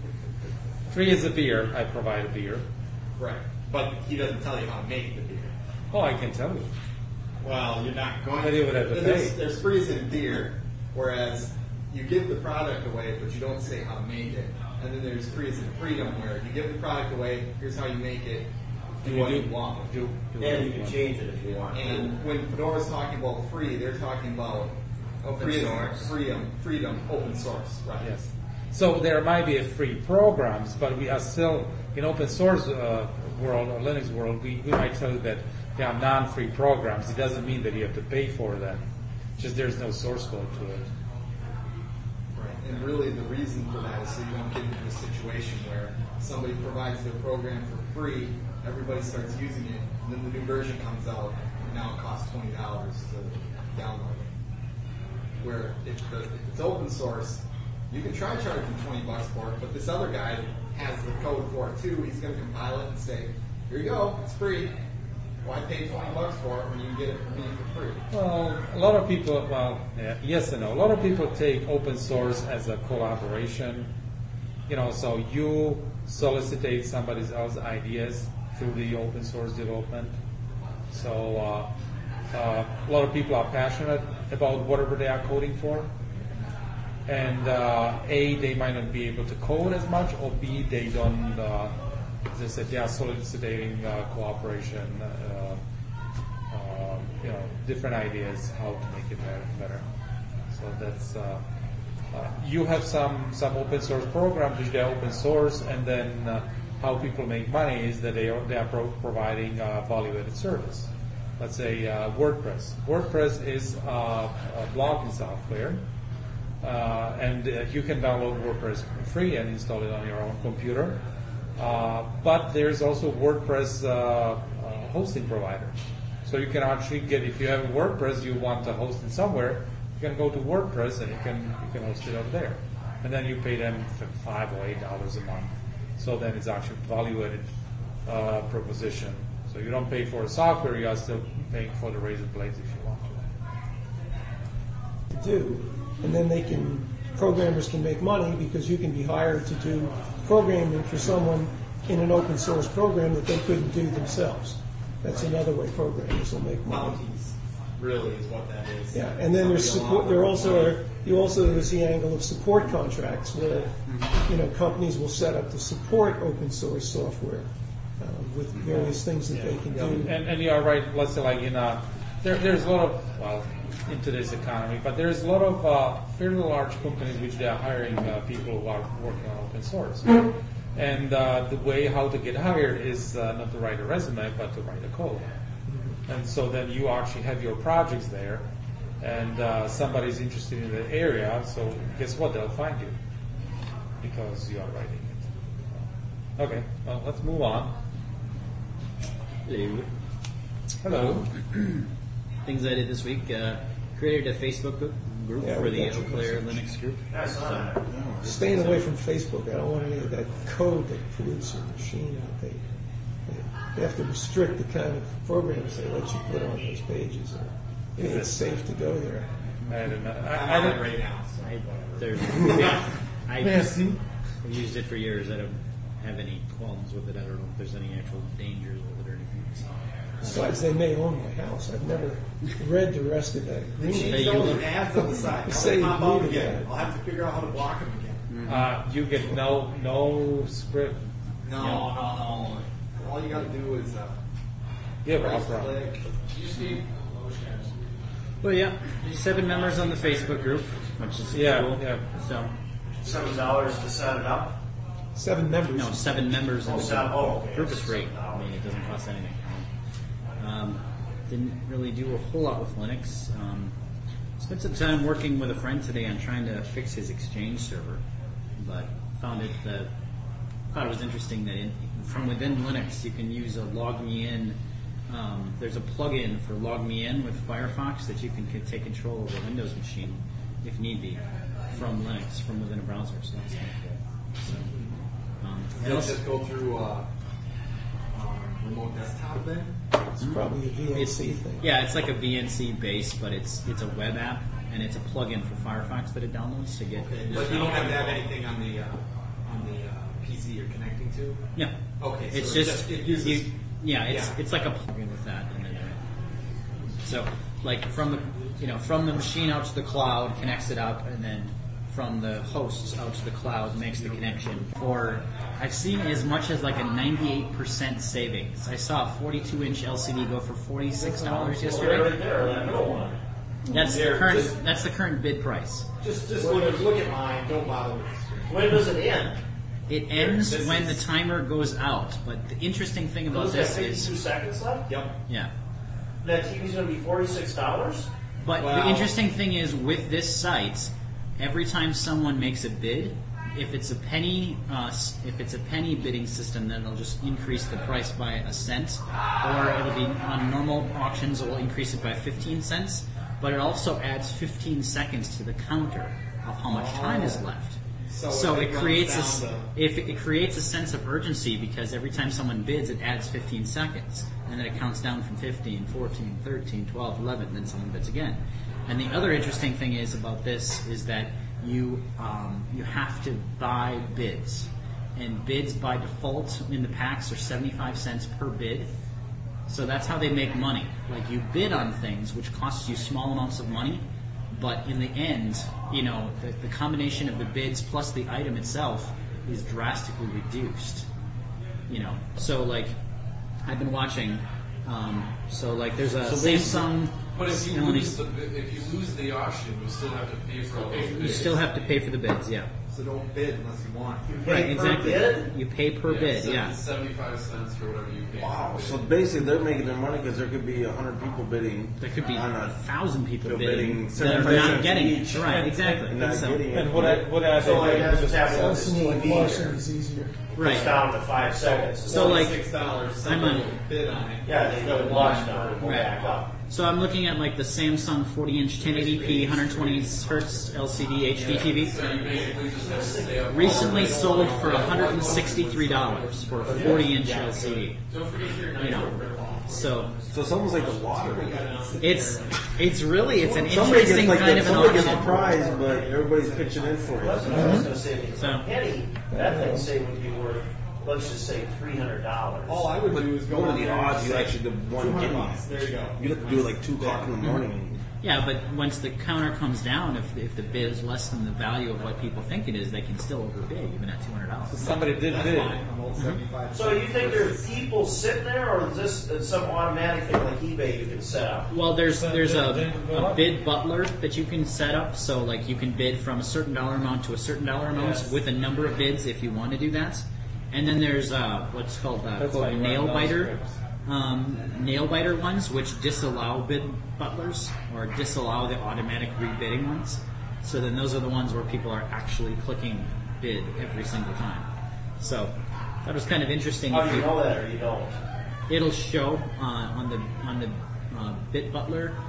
free is a beer. I provide a beer. Right. But he doesn't tell you how to make the beer. Oh, I can tell you. Well, you're not going But to. you would have to there's, pay. there's freeze in beer, whereas you give the product away, but you don't say how to make it. And then there's freeze in freedom, where you give the product away, here's how you make it, do what you want. Do, do And what you can want. change it if you want. And when Fedora's talking about free, they're talking about Open freedom, source. freedom, freedom, open source, right? Yes. So there might be a free programs, but we are still in open source uh, world or Linux world. We, we might tell you that they are non-free programs. It doesn't mean that you have to pay for them. Just there's no source code to it. Right. And really, the reason for that is so you don't get into a situation where somebody provides their program for free, everybody starts using it, and then the new version comes out, and now it costs twenty dollars to download it. Where if, the, if it's open source, you can try charging twenty bucks for it, but this other guy has the code for it too. He's going to compile it and say, "Here you go, it's free. Why pay twenty bucks for it when you can get it from me for free?" Well, a lot of people, well, yeah, yes and no. A lot of people take open source as a collaboration. You know, so you solicitate somebody else's ideas through the open source development. So uh, uh, a lot of people are passionate about whatever they are coding for. And uh, A, they might not be able to code as much, or B, they don't, uh, as I said, they are soliciting uh, cooperation, uh, uh, you know, different ideas how to make it better. better. So that's, uh, uh, you have some, some open source programs which they are open source, and then uh, how people make money is that they are, they are pro- providing uh, value-added service. Let's say uh, WordPress. WordPress is uh, a blogging software. Uh, and uh, you can download WordPress for free and install it on your own computer. Uh, but there's also WordPress uh, uh, hosting provider. So you can actually get, if you have WordPress, you want to host it somewhere, you can go to WordPress and you can you can host it over there. And then you pay them five or eight dollars a month. So then it's actually value-added uh, proposition. So you don't pay for the software, you are still paying for the razor blades if you want to. To do. And then they can, programmers can make money because you can be hired to do programming for someone in an open source program that they couldn't do themselves. That's another way programmers will make money. Bounties, really, is what that is. Yeah, and then there's Somebody support. will There offer also money. are. You also there's the angle of support contracts where you know companies will set up to support open source software um, with various things that they can Yeah, do. and, and you are right. Let's say, like in a, there, there's a lot of well in today's economy, but there's a lot of uh, fairly large companies which they are hiring uh, people who are working on open source. And uh, the way how to get hired is uh, not to write a resume, but to write a code. And so then you actually have your projects there, and uh, somebody's interested in the area. So guess what? They'll find you because you are writing it. Okay, well, let's move on. Hello. Hello. Things I did this week. Uh, created a Facebook group, group Yeah, for we the got you. Player Linux group. Yeah, I saw that. Staying away from Facebook. I don't want any of that code that pollutes your machine. They, they, they have to restrict the kind of programs they let you put on those pages. Or it ain't safe to go there. I don't know. I, I'm I on it don't. right now. So. I, there's, I, Merci. I've used it for years. I don't have any qualms with it. I don't know if there's any actual dangers with it or anything. So. Besides, they may own my house. I've never read the rest of that The agreement. cheese Hey, you those look- ads on the side. How Say they pop you out needed again. that. I'll have to figure out how to block them again. Uh, you get no no script. No, no, no. All you got to do is uh, Yeah, right Opera. click. You just need low shares. Well, yeah, seven members on the Facebook group, which is Yeah, cool. yeah. So, Seven dollars to set it up. Seven members. no, seven members in Oh, the seven- group. oh, okay. Group is free. I mean, it doesn't cost anything. Um, didn't really do a whole lot with Linux. Um, spent some time working with a friend today on trying to fix his Exchange server, but found it uh, thought it was interesting that in, from within Linux you can use a log me in. Um, there's a plugin for log me in with Firefox that you can c- take control of a Windows machine if need be from Linux from within a browser. So that's kind of cool. So, um, and Does it also- just go through uh, um, remote desktop then? It's probably a V N C It's, thing. yeah, it's like a V N C base, but it's it's a web app and it's a plugin for Firefox that it downloads to get. But you don't have to have anything on the uh, on the uh, P C you're connecting to. Yeah. Okay, so It's it just, just- it uses- you, yeah, it's yeah. it's like a plugin with that, and then uh, so like from the you know from the machine out to the cloud connects it up, and then from the hosts out to the cloud makes the connection. For I've seen as much as like a ninety-eight percent savings. I saw a forty-two inch L C D go for forty-six dollars Right yesterday. there, that middle one. That's the There, current just- that's the current bid price. Just just look at look at mine. Don't bother with the screen. When does it end? It ends this when is- the timer goes out. But the interesting thing about Does it have this fifty-two is, seconds left? Yep. yeah. That T V's going to be forty-six dollars? But the Wow. interesting thing is with this site, every time someone makes a bid, if it's a penny, uh, s- if it's a penny bidding system, then it'll just increase the price by a cent, or it'll be on normal auctions, it will increase it by fifteen cents. But it also adds fifteen seconds to the counter of how much time is left. So So if it it runs creates a, s- down if it, it creates a sense of urgency because every time someone bids, it adds fifteen seconds, and then it counts down from fifteen, fourteen, thirteen, twelve, eleven, and then someone bids again. And the other interesting thing is about this is that you um, you have to buy bids, and bids by default in the packs are seventy-five cents per bid. So that's how they make money. Like you bid on things which costs you small amounts of money, but in the end, you know, the, the combination of the bids plus the item itself is drastically reduced. You know, so like I've been watching. Um, so like there's a Samsung. But if you Sony- lose the if you lose the auction, you still have to pay for all those you bids. still have to pay for the bids. Yeah. So don't bid unless you want. Right. per Exactly. bid? You pay per bid. so Yeah. it's seventy-five cents for whatever you pay. Wow. per bid. So basically, they're making their money because there could be a hundred people bidding. There could be on a a thousand people They're bidding bidding that are seventy-five not cents getting each. it. Right. Exactly. and not So- getting it. And what I, what I So like that's what's happening with Sounds this to me like T V Larson here. is easier. It's Right. down to five seconds. So, like, six dollars. I'm Someone on- will bid on it. Yeah, they go watch down and go Right. back up. So I'm looking at like the Samsung forty inch ten eighty p one hundred twenty hertz L C D H D T V. So you basically just have to stay up. Recently sold for one hundred sixty-three dollars for a forty inch L C D. Don't forget your You know, so So it's almost like the lottery. it's it's really it's an Somebody gets interesting like kind the, of an somebody gets the auction. prize, but everybody's pitching in for That's it. what I was going to say. Because So- a penny, that thing say would be worth, let's just say three hundred dollars. All I would do is go What are on the there and odds you say, actually get one two hundred guinea? bucks. There you go. You'd have to do it like two o'clock in the morning. Yeah, but once the counter comes down, if if the bid is less than the value of what people think it is, they can still overbid even at two hundred dollars. somebody did That's bid. fine. I'm old seventy-five. So you think there's people sitting there, or is this uh, some automatic thing like eBay you can set up? Well, there's there's a, a bid butler that you can set up. So like you can bid from a certain dollar amount to a certain dollar amount Yes. with a number of bids if you want to do that. And then there's uh, what's called uh, That's quote, how you nail run those biter. scripts. Um, nail biter ones, which disallow bid butlers or disallow the automatic rebidding ones. So then those are the ones where people are actually clicking bid every single time. So that was kind of interesting. How if do you know that, or you don't? It'll show uh, on the on the uh, Bit Butler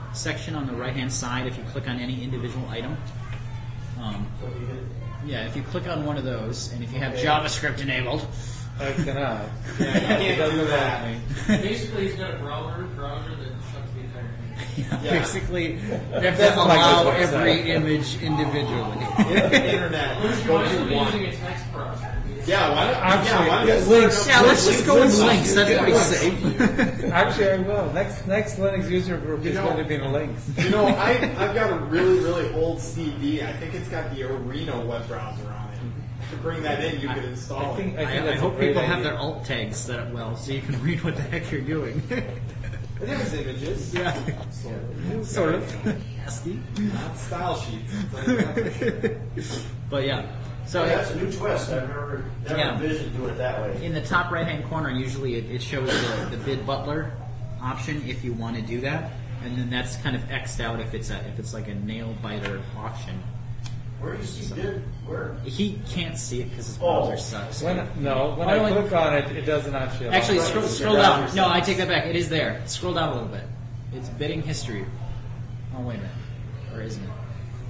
section on the right-hand side if you click on any individual item. Um, yeah, if you click on one of those, and if you have JavaScript enabled, I cannot. Yeah, you can't do that. Basically, he's got a browser, browser that shuts the entire thing. yeah, Yeah. basically, you have to That's like allow this website. every image individually. Internet. Unless you Go want to to be one. using a text browser. Yeah, why don't, Actually, yeah, why don't yeah, you links. start Yeah, up- let's just go with links. That's Yeah. pretty safe. Actually, I will. Next next Linux user group You is know- going to be in links. You know, I, I've got a really, really old C D. I think it's got the Arena web browser on it. To bring that in, you could install I think, it. I, think I, I that's a hope great people have idea. their alt tags set up well, so you can read what the heck you're doing. It has images. yeah, sort of. Nasty. Not style sheets. But yeah, so So that's a new twist. I've never, never Yeah. envisioned doing it that way. in the top right-hand corner, usually it, it shows the, the bid butler option if you want to do that, and then that's kind of X'd out if it's a, if it's like a nail biter auction. Where do you see bid? Where? He can't see it because his Oh. browser sucks. When, no, when Why I don't I- click on it, it doesn't actually allow Actually, me. scroll, scroll down. No, I take that back. It is there. Scroll down a little bit. It's bidding history. Oh, wait a minute. Or isn't it?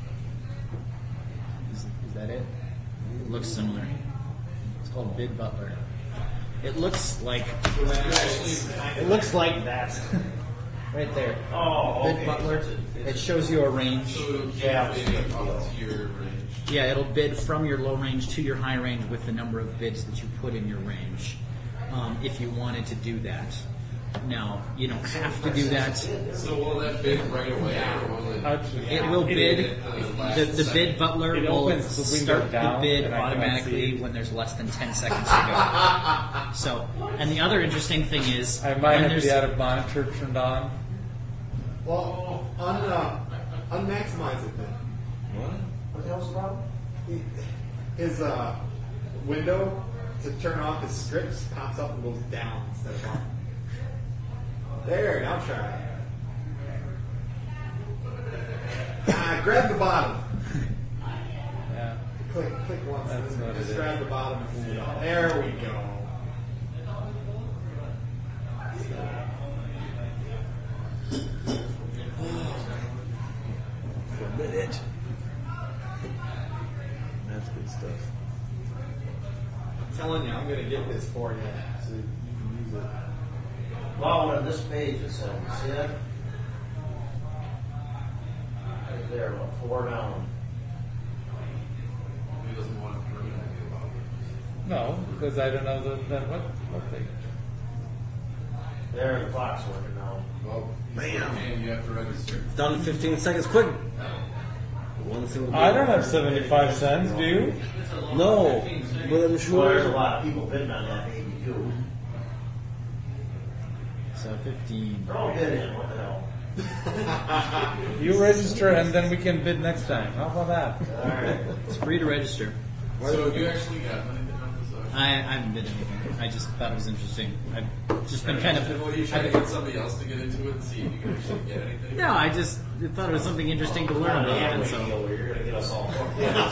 Is, is that it? It looks similar. It's called Bid Butler. It looks like it looks like that. Right there. Oh, Bid okay. Butler. It shows you a range. So it'll keep Yeah. bidding up to your range. Yeah, it'll bid from your low range to your high range with the number of bids that you put in your range. Um, if you wanted to do that. Now, you don't have to do that. So will that bid right away, or will it? Actually, It will bid. The, the bid butler It will opens the window start the down, bid and I cannot automatically see. when there's less than ten seconds to go. So, and the other interesting thing is I might when have there's the out of monitor turned on. Well, un, uh, unmaximize it then. What? What the hell's the problem? His uh, window to turn off his scripts pops up and goes down instead of up. There, now try it. Ah, grab the bottom. Yeah. Click, click once. That's and what just it grab is. the bottom and move it on. There we go. Forbid it. That's good stuff. I'm telling you, I'm going to get this for you so you can use it. Well, on this page it says, see that? Right there, about four down. He doesn't want to permanently allow it. No, because I don't know the, the what what page. There, the clock's working now. Well, Bam. and you have to register. Down to fifteen seconds, quick. One single I bid. don't have seventy-five cents. Do you? No, but I'm Well, there's a sure. lot of people bidding on that baby too. so fifteen. They're all bidding, what the hell? You register and then we can bid next time. How about that? Alright. It's free to register. So you actually got anything on this? uh, I, I haven't bid anything. I just thought it was interesting. I've just been kind Then what are you of. trying to get somebody else to get into it and see if you can actually get anything? No, I just thought it was something interesting to learn about. And so. You're gonna get us all.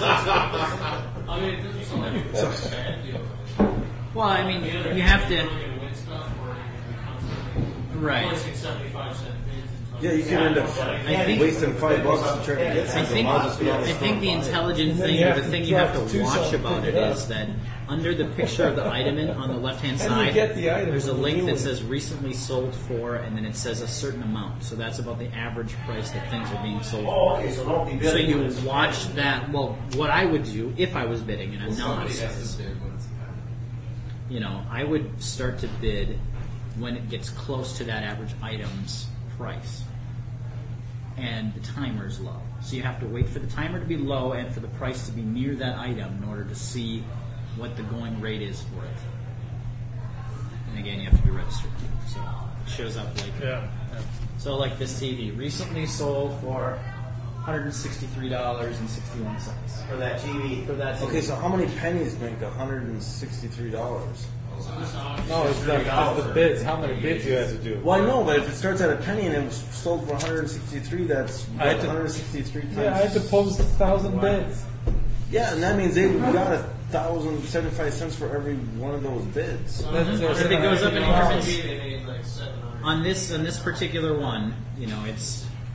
I mean, it doesn't sound like it's a bad deal. Well, I mean, you have to. You're going to win stuff, or you're going to be constantly Right. voicing seventy-five cent bids. and Yeah, you can end up I think- wasting five bucks to try to get I something. think, I'll just be on the I think the phone. intelligent And then thing, you or have the to thing you drop have the to two watch cents to about pick it it up. is that under the picture of the item in, on the left-hand And you side, get the item there's a when link you that do it. says recently sold for, and then it says a certain amount. So that's about the average price that things are being sold Oh, for. okay, so don't be bidding. So you when it's- watch that. Well, what I would do if I was bidding, and I'm Well, not, somebody has is, to bid when it's happening. you know, I would start to bid when it gets close to that average item's price. And the timer's low. So you have to wait for the timer to be low and for the price to be near that item in order to see what the going rate is for it. And again, you have to be registered. So it shows up like, Yeah. so like this T V, recently sold for one hundred sixty-three dollars and sixty-one cents. For that T V. For that T V. Okay, so how many pennies make one hundred and sixty-three dollars? No, it's the, it's the bids. How many bids you have to do? Well, I know, but if it starts at a penny and it was sold for one hundred and sixty-three, that's I what, had to- one hundred sixty-three times. Yeah, I had to post a thousand bids. Yeah, and that means they got a thousand seventy-five cents for every one of those bids. That's If it goes up in T V, increments. they made like seven hundred. On this on this particular one, you know, it's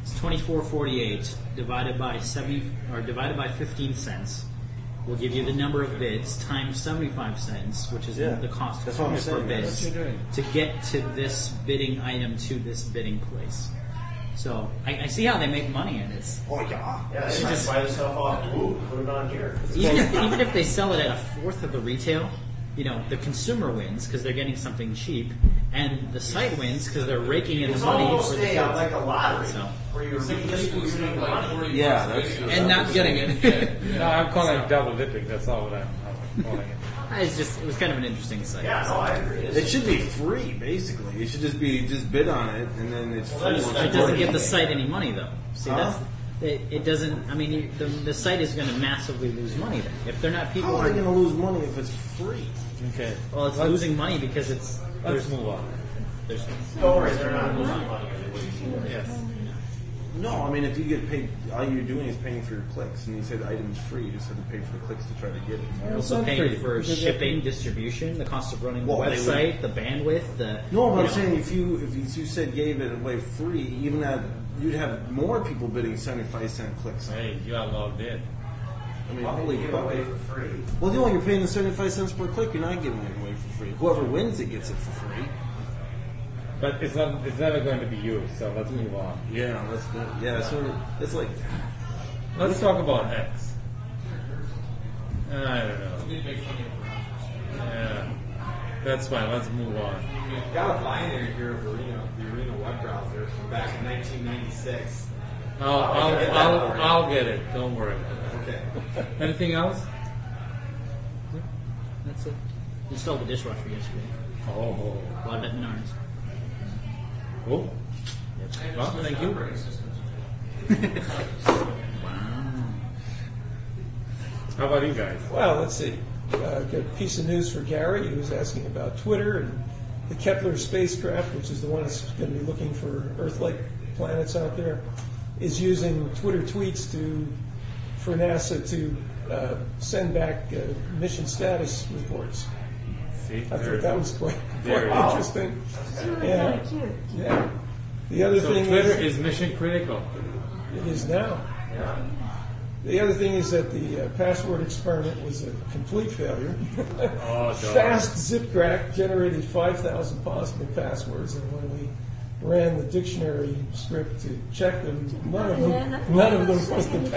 It's twenty-four forty-eight divided by seventy or divided by fifteen cents. Will give you the number of bids times seventy-five cents, which is Yeah. the cost That's what I'm per saying. bid, That's what you're doing. to get to this bidding item to this bidding place. So I, I see how they make money, and it's Oh yeah. Yeah, It's they just- just buy the stuff off Blue, put it on here. even if, even if they sell it at a fourth of the retail, you know, the consumer wins because they're getting something cheap, and the site wins because they're raking in the It's money almost for the a, uh, goods. like a lottery, So. where you're Some people redistributing spend the like money. forty Yeah, bucks that's- videos. And not getting it. No, I'm calling it double dipping. That's all what I'm, I'm calling it. It's just it was kind of an interesting site. Yeah, no, I agree. It should be free, basically. It should just be just bid on it, and then it's Well, free. that is- once It you doesn't order give the it. site any money though. See, Huh? that's it, it doesn't. I mean, you, the, the site is going to massively lose money then if they're not people. How are aren't- they going to lose money if it's free? Okay. well, it's losing money because it's Let's there's move on. there's Don't worry, they're not losing money. Yes. No, I mean if you get paid, all you're doing is paying for your clicks, and you say the item's free. You just have to pay for the clicks to try to get it. You're also not paying free, for because shipping, distribution, the cost of running the Well, they website, the bandwidth, the No, but you I'm know. saying if you if you, you said gave it away free, even at you'd have more people bidding seventy-five cent clicks. Hey, you are logged in. I mean, Probably holy give crap. away for free. Well, no, you're paying the seventy-five cents per click. You're not giving it away for free. Whoever wins it gets it for free. But it's not. It's never going to be you. So let's move on. Yeah, that's good. Yeah, so it's like Let's talk about X. I don't know. Did make fun of browsers. Yeah, that's fine. Let's move on. Got a binary here of Arena, the Arena web browser from back in nineteen ninety-six. I'll I'll get that I'll, for you. I'll get it. Don't worry about Okay. it. Anything else? That's it. Installed the dishwasher yesterday. Oh, Bought it at Menards. cool. Well, thank you. Operating systems. How about you guys? Well, let's see. Uh, got a piece of news for Gary. He was asking about Twitter and the Kepler spacecraft, which is the one that's going to be looking for Earth-like planets out there, is using Twitter tweets to for NASA to uh, send back uh, mission status reports. See, I thought there's- that was quite, there quite it is. interesting. It's really Yeah. kind of cute. Yeah. The other So thing Twitter is, is mission critical. it is now. The other thing is that the uh, password experiment was a complete failure. Oh, darn. Fast zip crack generated five thousand possible passwords, and when we ran the dictionary script to check them, none of them, Yeah, nothing none of them else. was the Anything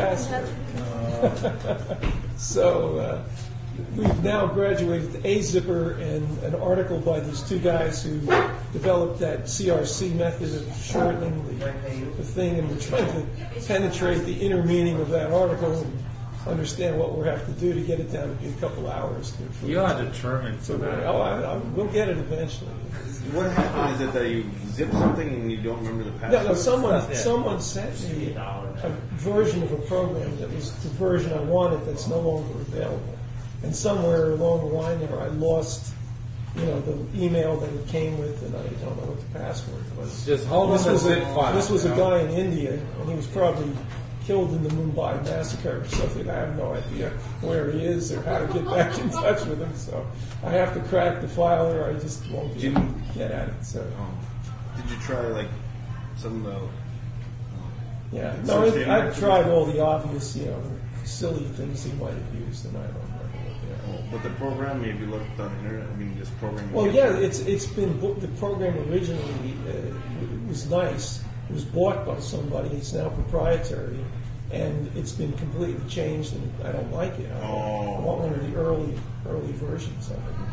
password. So uh, we've now graduated to A Zipper and an article by these two guys who developed that C R C method of shortening the, the thing, and we're trying to penetrate the inner meaning of that article and understand what we have to do to get it down to be a couple hours. To, You are determined so for that. oh, I, I, we'll get it eventually. what happened is it that you zip something and you don't remember the No, password. no, someone, Yeah. someone sent me a version of a program that was the version I wanted that's no longer available. And somewhere along the line there, I lost, you know, the email that it came with, and I don't know what the password was. Just hold on this the was zip a, file, This was you a know? guy in India, and he was probably killed in the Mumbai massacre or something. I have no idea where he is or how to get back in touch with him. So I have to crack the file, or I just won't be able to get at it. So. Did you try like some of the? Yeah, Search no, the it, internet I've for- tried all the obvious, you know, silly things he might have used, and I don't remember what they are. But the program, maybe looked on the internet. I mean, just programming. Well, yeah, it's it's been bo- the program originally uh, was nice. It was bought by somebody. It's now proprietary, and it's been completely changed, and I don't like it. I, Oh. I want one of the early early versions of it.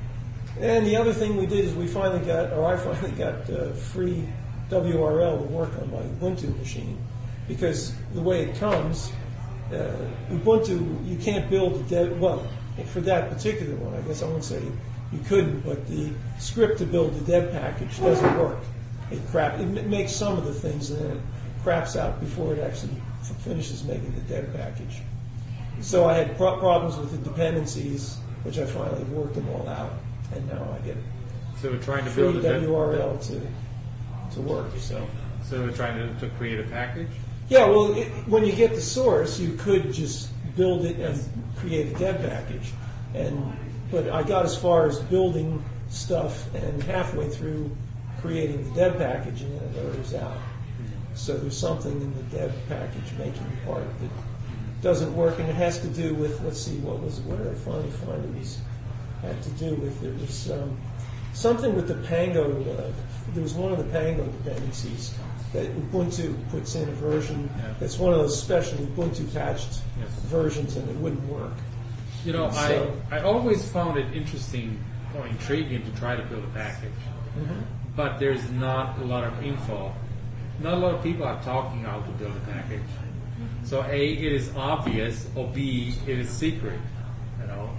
And the other thing we did is we finally got, or I finally got uh, free W R L to work on my Ubuntu machine, because the way it comes, uh, Ubuntu, you can't build a dev, well, for that particular one, I guess I won't say you couldn't, but the script to build the dev package doesn't work. It crap, it m- makes some of the things and then it craps out before it actually f- finishes making the dev package. So I had pro- problems with the dependencies, which I finally worked them all out, and now I get So we're trying to free build a dev- W R L to to work. So So we're trying to, to create a package. yeah, well, it, when you get the source, you could just build it and create a dev package, and but I got as far as building stuff, and halfway through creating the dev package, and then it errors out. So there's something in the dev package making part that doesn't work, and it has to do with, let's see, what was it? Where did I finally find it? Was had to do with it was um, something with the Pango. Uh, there was one of the Pango dependencies that Ubuntu puts in a version Yeah. that's one of those special Ubuntu patched Yes. versions, and it wouldn't work. You know, So- I, I always found it interesting or intriguing to try to build a package, Mhm. but there's not a lot of info. Not a lot of people are talking how to build a package. So A, it is obvious, or B, it is secret, you know.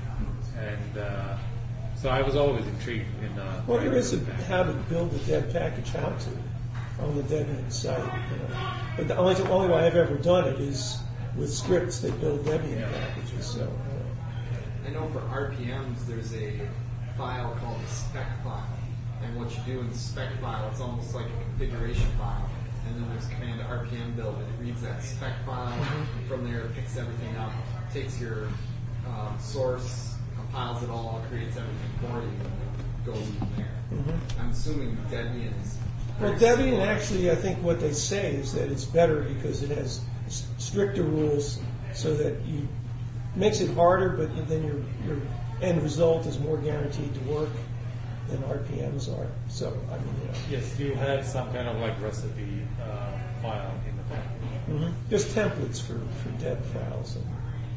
And uh, so I was always intrigued in. Uh, Well, there is a package. how to build a dev package how to on the Debian site. You know. But the only, the only way I've ever done it is with scripts that build Debian Yeah. packages. So, uh, I know for R P Ms there's a file called a spec file. And what you do in the spec file, it's almost like a configuration file. And then there's command R P M build, and it reads that spec file. And from there, it picks everything up, takes your um, source, compiles it all, creates everything for you, and it goes from there. Mhm. I'm assuming Debian is. Well, very Debian similar. actually, I think what they say is that it's better because it has s- stricter rules, so that you makes it harder, but then your your end result is more guaranteed to work than R P Ms are. So, I mean, you know. Yes, you had some kind of like recipe uh, file in the package. Mhm. Just templates for, for dev files. And,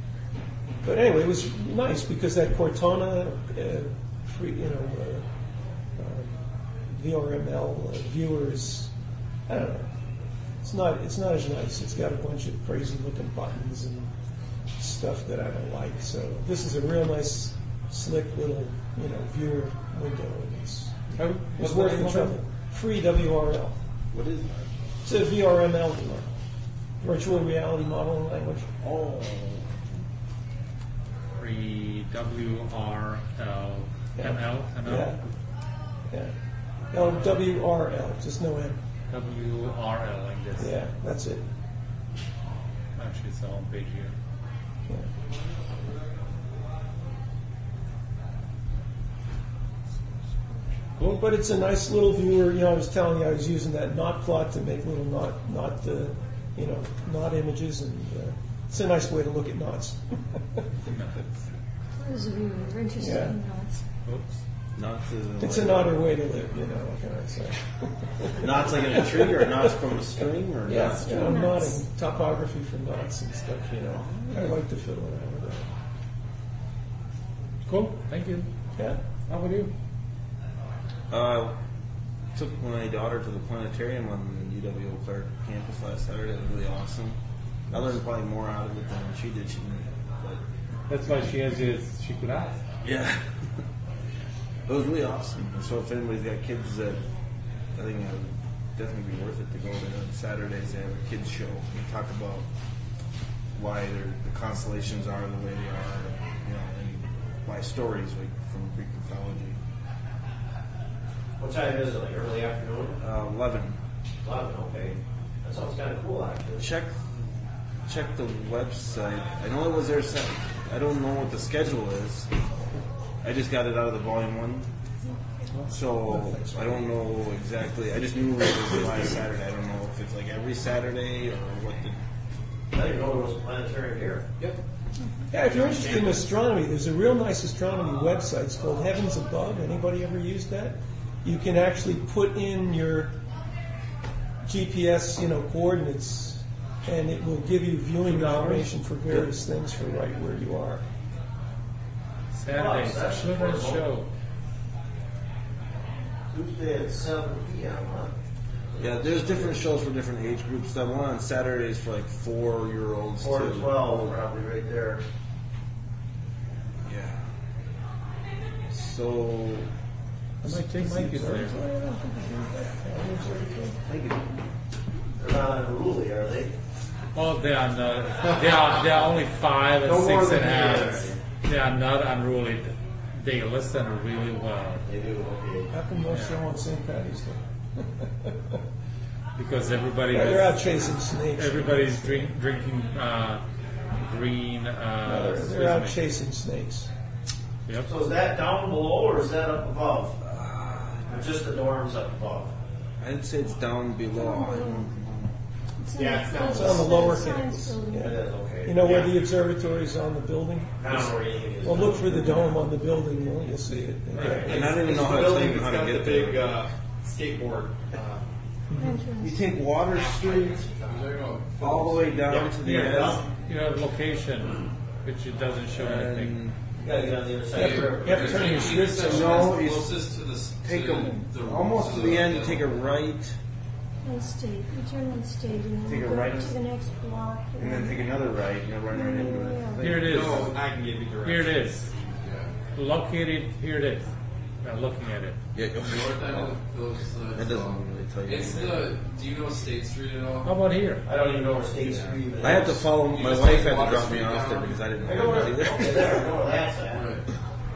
but anyway, it was nice because that Cortana, uh, free, you know, uh, uh, V R M L uh, viewer is, I don't know, it's not it's not as nice. It's got a bunch of crazy looking buttons and stuff that I don't like. So this is a real nice, slick little, you know, viewer window. And it's Oh, it's what's the worth name the of trouble. it? Free W R L. What is that? It's a V R M L, virtual reality modeling language. Oh. Free W R L M L M L Yeah. Yeah. No, W R L, just no M. W R L like this. Yeah, that's it. Actually, it's the home page here. Yeah. Cool. But it's a nice little viewer. You know, I was telling you I was using that knot plot to make little knot, knot, uh, you know, knot images, and uh, it's a nice way to look at knots. Those of you who are interested Yeah. in knots. Oops. Knots is It's another way to live, you know. What can I say? knots like in a tree, or knots from a string, or Yeah, knots. you know, knots. knotting, topography for knots and stuff. You know, I like to fiddle around with that. Cool. Thank you. Yeah. How about you? Uh, took my daughter to the planetarium on the U W Eau Claire campus last Saturday. It was really awesome. I learned probably more out of it than she did. She didn't, but That's why she has this. She could ask. yeah, it was really awesome. And so if anybody's got kids, that I think it would definitely be worth it to go there on Saturdays. They have a kids show. They talk about why they're, the constellations are the way they are, you know, and why stories like from Greek mythology. What time is it? Like early afternoon? Uh, Eleven. Eleven. Okay, that sounds kind of cool, actually. Check check the website. I know it was there. Set. I don't know what the schedule is. I just got it out of the volume one, so I don't know exactly. I just knew it was last Saturday. I don't know if it's like every Saturday or what the. I didn't know there was a planetarium here. Yep. Yeah, if you're interested in astronomy, there's a real nice astronomy website. It's called Heavens Above. Anybody ever used that? You can actually put in your G P S, you know, coordinates, and it will give you viewing information for various things for right where you are. Saturday, Oh, that's children's wonderful. show. Tuesday at seven p.m. Huh? Yeah, there's different shows for different age groups. That one on Saturday is for like four year olds. Four to twelve, probably right there. Yeah. So. I might take my kids there. They're not unruly, are they? Oh, they are not. They are. They are only five and No more six and a than half. years. They are not unruly. They listen really well They do. Okay. How come no show on Saint Patty's Day? because everybody. Yeah, they're has- out chasing snakes. Everybody's drink, drinking uh, green. No, Uh, they're, they're out Swiss chasing snakes. milk. Yep. So is that down below or is that up above? Or just the dorms up above? I'd say it's down below. I don't It's Yeah, it's down It's on the lower Science campus. building. It Yeah. is, okay. You know where Yeah. the observatory is on the building? I don't know where anything is. Well, look for the dome on the building, you'll you'll see it. And I don't even It's know the how to building think how that's to got get the big there. uh, skateboard. Uh, You Entrance. take Water Street all the way down Yeah. to the Here, end. you have location, which it doesn't show anything. And You gotta get on the other You side have of the to, river. you have to turn your strips section on. No, that's you closest to the s- take to a, the- almost to the end, you take a right, On state. You turn on state and then Take you a go right. to the next block. and then take another right, and you'll run right into it. Here it is. no, I can give you directions. Here it is. Located. Here it is. Now looking at it. Yeah, North end of those. Uh, that doesn't really tell you. It's the. Do you know State Street at all? How about here? I don't even know where State Street is. I had to follow, my just wife take had to Water drop me Street off there down. because I didn't I know know where, where it was okay, either. there, I know where that's at. Right.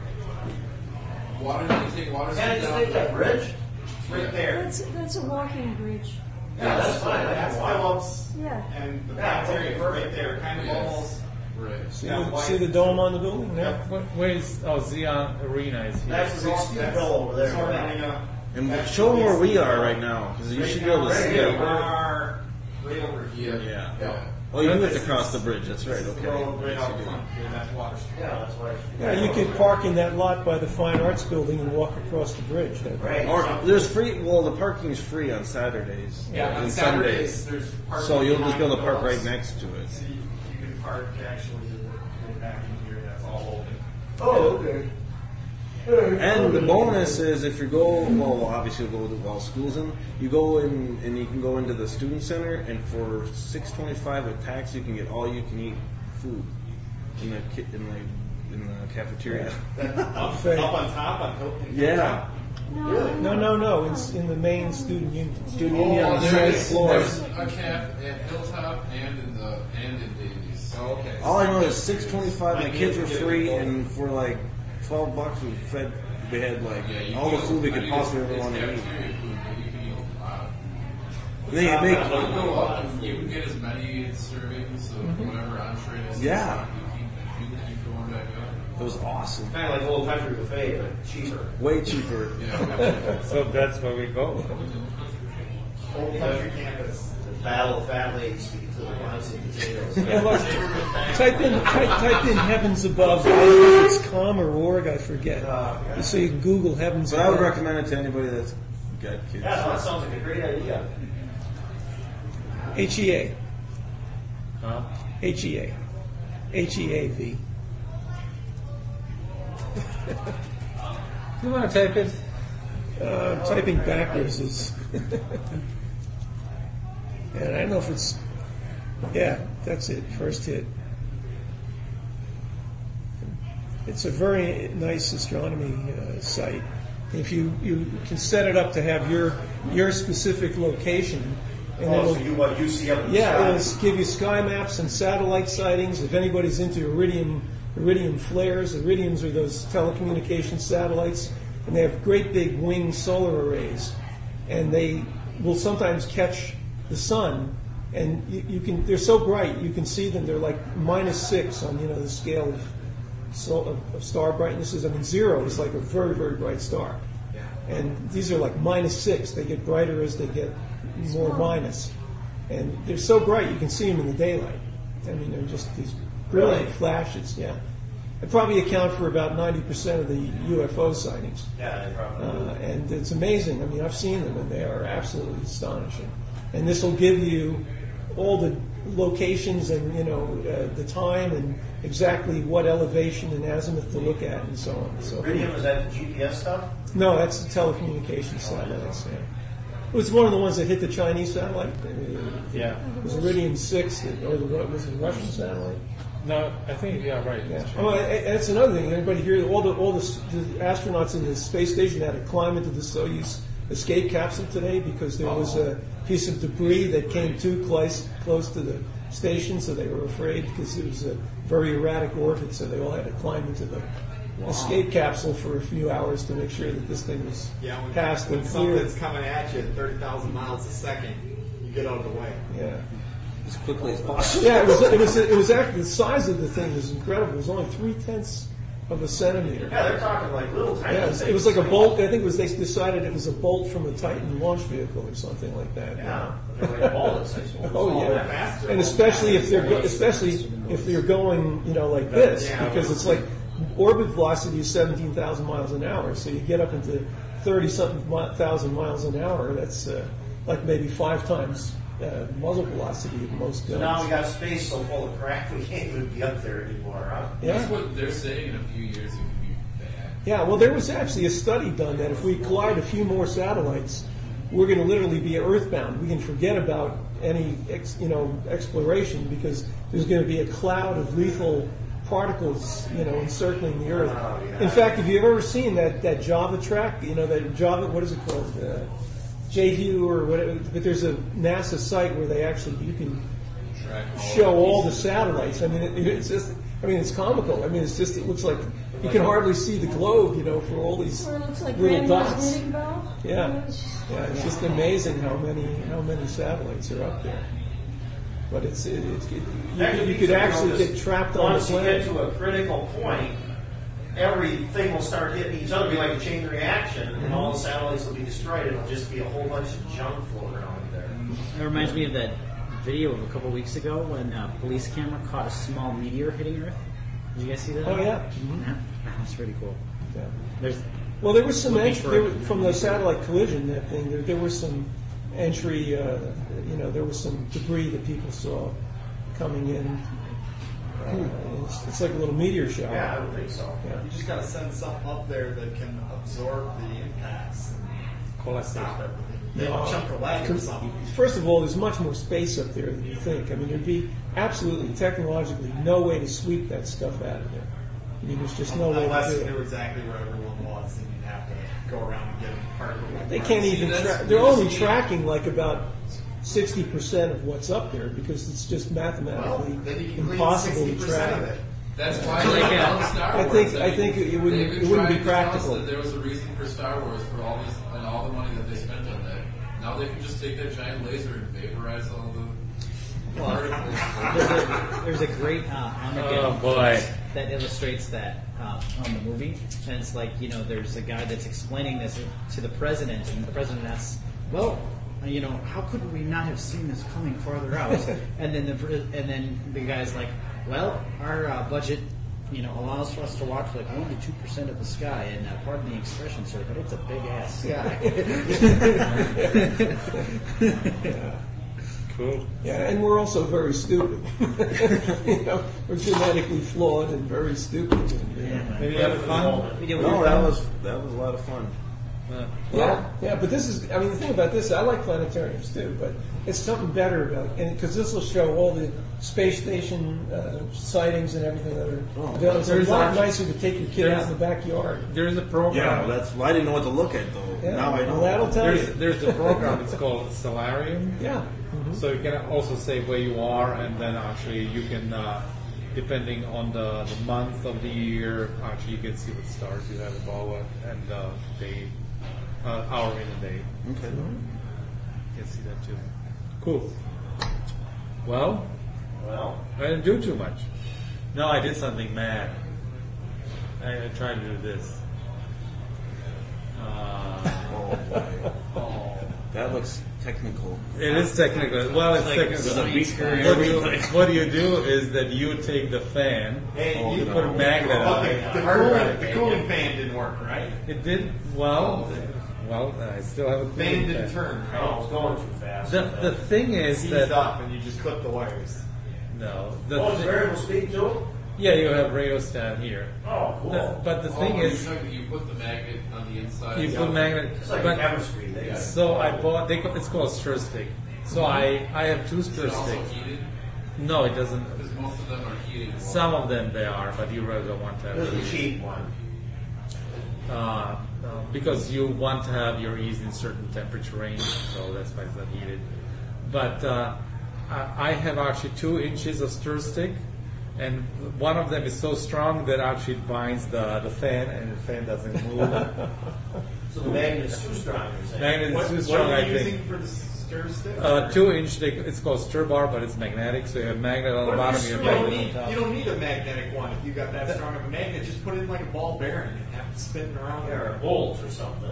Water. You take Water Can I Street just down. take that bridge? It's right there. That's, that's a walking bridge. Yeah, that's fine. I That's can walk. Phillips, Yeah. and the Yeah, cafeteria is perfect. right there, kind of Yes. almost. Right. See Yeah, the, white. see the dome on the building there? Wh- Where's oh Zion Arena is here. That's the Steve Bell over there. Sort of arena. And That's show them where we the- are right now, because you Right should be now, able to right see here, it. we are right over here. Yeah. Yeah. Oh, you have to cross the bridge, that's right, This is okay. the road right out front here, that's Water Street. Yeah, that's why. Yeah, you could park in that lot by the Fine Arts Building and walk across the bridge. That- Right. Or, there's free, well, the parking's free on Saturdays. Yeah, on and Saturdays, Sundays. there's parking. So you'll just be able to behind park right Phillips. next to it. So you, you can park actually right back in here, that's all open. Oh, okay. And the bonus is if you go, well, obviously you'll go while school's in, you go in and you can go into the student center, and for six twenty-five with tax, you can get all you can eat food in the ki- in the in the cafeteria. That up, Buffet. up on top on Hilton. Yeah. No, No, no, no, it's in the main student union. Student Oh, union on the there second is- floor. There's a cap at Hilltop and in the and in Davies. Oh, okay. All I know is six twenty-five. My Might be kids able were to get free, both. and for like twelve bucks, we fed. We had like Yeah, you all the can- food we I could mean, possibly it's- ever want it's to eat. cafeteria food, but you can eat a lot. They You make can go up and you can get as many servings of whatever entrees. Yeah. You keep, you keep going back up. it was awesome. Kind of like Old Country Buffet, but cheaper. Way cheaper. Yeah. So that's where we go. Old Country Campus. The battle of fat ladies speaking to the rice and potatoes. Yeah, look, type in type, type in heavens above. I don't know if it's com or org, I forget. Just so you can Google heavens But I would above. recommend it to anybody that's got kids. Yeah, that sounds like a great idea. H E A. Huh? H E A. H E A V. You want to type it? Uh, typing backwards is. And I don't know if it's. Yeah, that's it. First hit. It's a very nice astronomy uh, site. If you, you can set it up to have your your specific location, and Oh, it'll, so you what you see up in the yeah, sky. it'll give you sky maps and satellite sightings. If anybody's into iridium iridium flares, iridiums are those telecommunications satellites, and they have great big wing solar arrays, and they will sometimes catch the sun, and you, you can they're so bright you can see them. They're like minus six on you know the scale of, so, of, of star brightnesses. I mean zero is like a very very bright star, and these are like minus six. They get brighter as they get more minus, and they're so bright you can see them in the daylight. I mean they're just these brilliant Really? flashes. Yeah, they probably account for about ninety percent of the U F O sightings. Yeah, they probably Uh, and it's amazing. I mean, I've seen them, and they are absolutely astonishing. And this will give you all the locations and you know uh, the time and exactly what elevation and azimuth to look at and so on. So Iridium, is that the G P S stuff? no, that's the telecommunications satellites. Yeah. It was one of the ones that hit the Chinese satellite. Uh, Yeah. It was Iridium six, that, or the, was it the Russian satellite? No, I think yeah, right. Yeah. That's Oh, right. and that's another thing. Everybody here, all the all the, s- the astronauts in the space station had to climb into the Soyuz escape capsule today because there was a piece of debris that came too close close to the station, so they were afraid because it was a very erratic orbit. So they all had to climb into the escape capsule for a few hours to make sure that this thing was Yeah, when, passed when and cleared. something's coming at you at thirty thousand miles a second, you get out of the way. Yeah. As quickly as possible. Yeah, it was. It was. It was actually the size of the thing was incredible. It was only three tenths of a centimeter. Yeah, they're talking like little tiny Yeah, it was, it was like a bolt. I think it was they decided it was a bolt from a Titan launch vehicle or something like that. Yeah, they're like bullets, I suppose. Oh yeah, Faster. and especially if they're go- especially if they're going, you know, like this, Yeah. because it's like orbit velocity is seventeen thousand miles an hour. So you get up into thirty something mi- thousand miles an hour. That's uh, like maybe five times uh, muzzle velocity of most guns. So now we got space so full of crap we can't even be up there anymore, huh? Yeah. That's what they're saying. In a few years, it could be bad. Yeah, well, there was actually a study done that if we collide a few more satellites, we're going to literally be earthbound. We can forget about any, ex, you know, exploration because there's going to be a cloud of lethal particles, you know, encircling the Earth. Oh, yeah. In fact, have you ever seen that, that Java track? You know, that Java, what is it called? Uh, J VIEW or whatever. But there's a NASA site where they actually, you can Track all show the all the pieces. satellites. I mean, it, it's just, I mean, it's comical. I mean, it's just, it looks like you can hardly see the globe, you know, for all these Or it looks like little Grandma's dots. knitting ball. Yeah. You know, it's- Yeah, it's just amazing how many how many satellites are up there. But it's it, it's it, you, That could- you be could something actually else. get trapped on the Once you planet. get to a critical point, everything will start hitting each other. It'll be like a chain reaction, and all the satellites will be destroyed. It'll just be a whole bunch of junk floating around there. It reminds me of that video of a couple weeks ago when a police camera caught a small meteor hitting Earth. Did you guys see that? Oh yeah. Yeah, that was pretty cool. Yeah. There's Well, there was some Looking entry for there, it. was- from the satellite collision. That thing there, there was some entry. Uh, you know, there was some debris that people saw coming in. Uh, it's, it's like a little meteor shower. Yeah, I would think so. Yeah. You just got to send something up there that can absorb the impacts and stop everything. They Yeah. jump a leg or something. First of all, there's much more space up there than you think. I mean, there'd be absolutely, technologically, no way to sweep that stuff out of there. I mean, there's just no way Unless to you do knew it. exactly where everyone was and you'd have to go around and get them part of it. They can't See, even. that's- Tra- they're you only see- tracking like about sixty percent of what's up there because it's just Well, mathematically then you can clean impossible to sixty percent track. of it. That's why Like, they uh, call it Star I Wars. think- I mean, think it wouldn't- they've been it wouldn't be trying to tell us practical. that there was a reason for Star Wars for all this and all the money that they spent on that. Now they can just take that giant laser and vaporize all the particles. There's a, there's a great uh, Armageddon Oh, boy. that illustrates that uh, on the movie. And it's like, you know, there's a guy that's explaining this to the president, and the president asks, well, you know, how could we not have seen this coming farther out? and then the pre- and then the guy's like, well, our uh, budget, you know, allows for us to watch like one to two percent of the sky, and uh, pardon the expression, sir, but it's a big ass sky. Cool. Yeah, and we're also very stupid. you know, we're genetically flawed and very stupid. And, you know. Maybe you have fun? We do No, that was that was a lot of fun. Uh, Yeah, yeah, but this is, I mean, the thing about this, I like planetariums too, but it's something better about it, because this will show all the space station uh, sightings and everything that are Oh. available. It's a There's lot actually- nicer to take your kid out in the backyard. There's a program. Yeah, well, that's. Well, I didn't know what to look at though. Yeah, Now I know. well, that'll tell There's you. there's a program. It's called Solarium. Yeah. So you can also say where you are, and then actually you can, uh, depending on the, the month of the year, actually you can see what stars you have above it and uh, day, uh, hour in a day. Okay. You can see that too. Cool. Well, Well, I didn't do too much. No, I did something mad. I, I tried to do this. Uh, Oh boy. That looks technical. It is technical. Well, it's Like technical. science fair. What you, what you do is that you take the fan, Hey, Oh, you no. put a magnet on Okay, it. the cooling, the cooling fan didn't work, right? It did well. Well, I still have a Fan cooling didn't fan. turn, oh, right? it's going too fast. The the thing is Seized that up and you just clip the wires. no. The Oh, it's thi- variable speed too? yeah, you have radios down here. Oh, cool. The- but the Oh, thing you is, took- you put the magnet on the inside. you put magnet. It's like a But chemistry. They got so I bought. They, ca- it's called stir stick. So I I have two Is stir it also sticks. heated? No, it doesn't. Because most of them are heated. Some of them they are, but you really don't want to have This is it. a cheap one. Uh, no, because you want to have your ease in certain temperature range, so that's why it's not heated. But uh, I I have actually two inches of stir stick, and one of them is so strong that actually it binds the, the fan, and the fan doesn't move. So the magnet's too strong, you're saying? Magnet is What, too what strong, are I you think. using for the stir stick? Uh, two inch, they, it's called stir bar, but it's magnetic, so you have magnet on the What bottom, do you you have You don't, magnet need, on top. you don't need a magnetic one if you got that strong of a magnet. Just put it in like a ball bearing and have it spinning around. Yeah, or a bolt or something.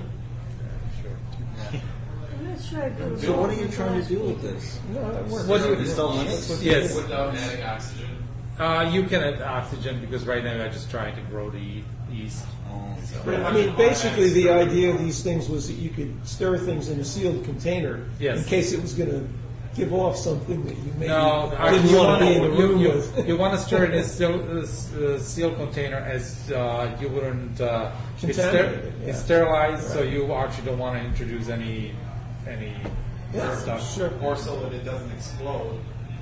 I'm not sure I could. So what are you trying to do with this? No, that works. What do you Install limits? Yes. Without adding oxygen. Uh, you can add oxygen because right now I'm just trying to grow the yeast. But, I mean, basically, the idea of these things was that you could stir things in a sealed container Yes. in case it was going to give off something that you maybe No, didn't you want to be in the you, room you, with. you want to stir it in a seal, uh, s- uh, sealed container as uh, you wouldn't. Uh, it's, Contaminated, yeah. it's sterilized, so Right. you actually don't want to introduce any any Yeah, stuff. sure. Or so that it doesn't explode.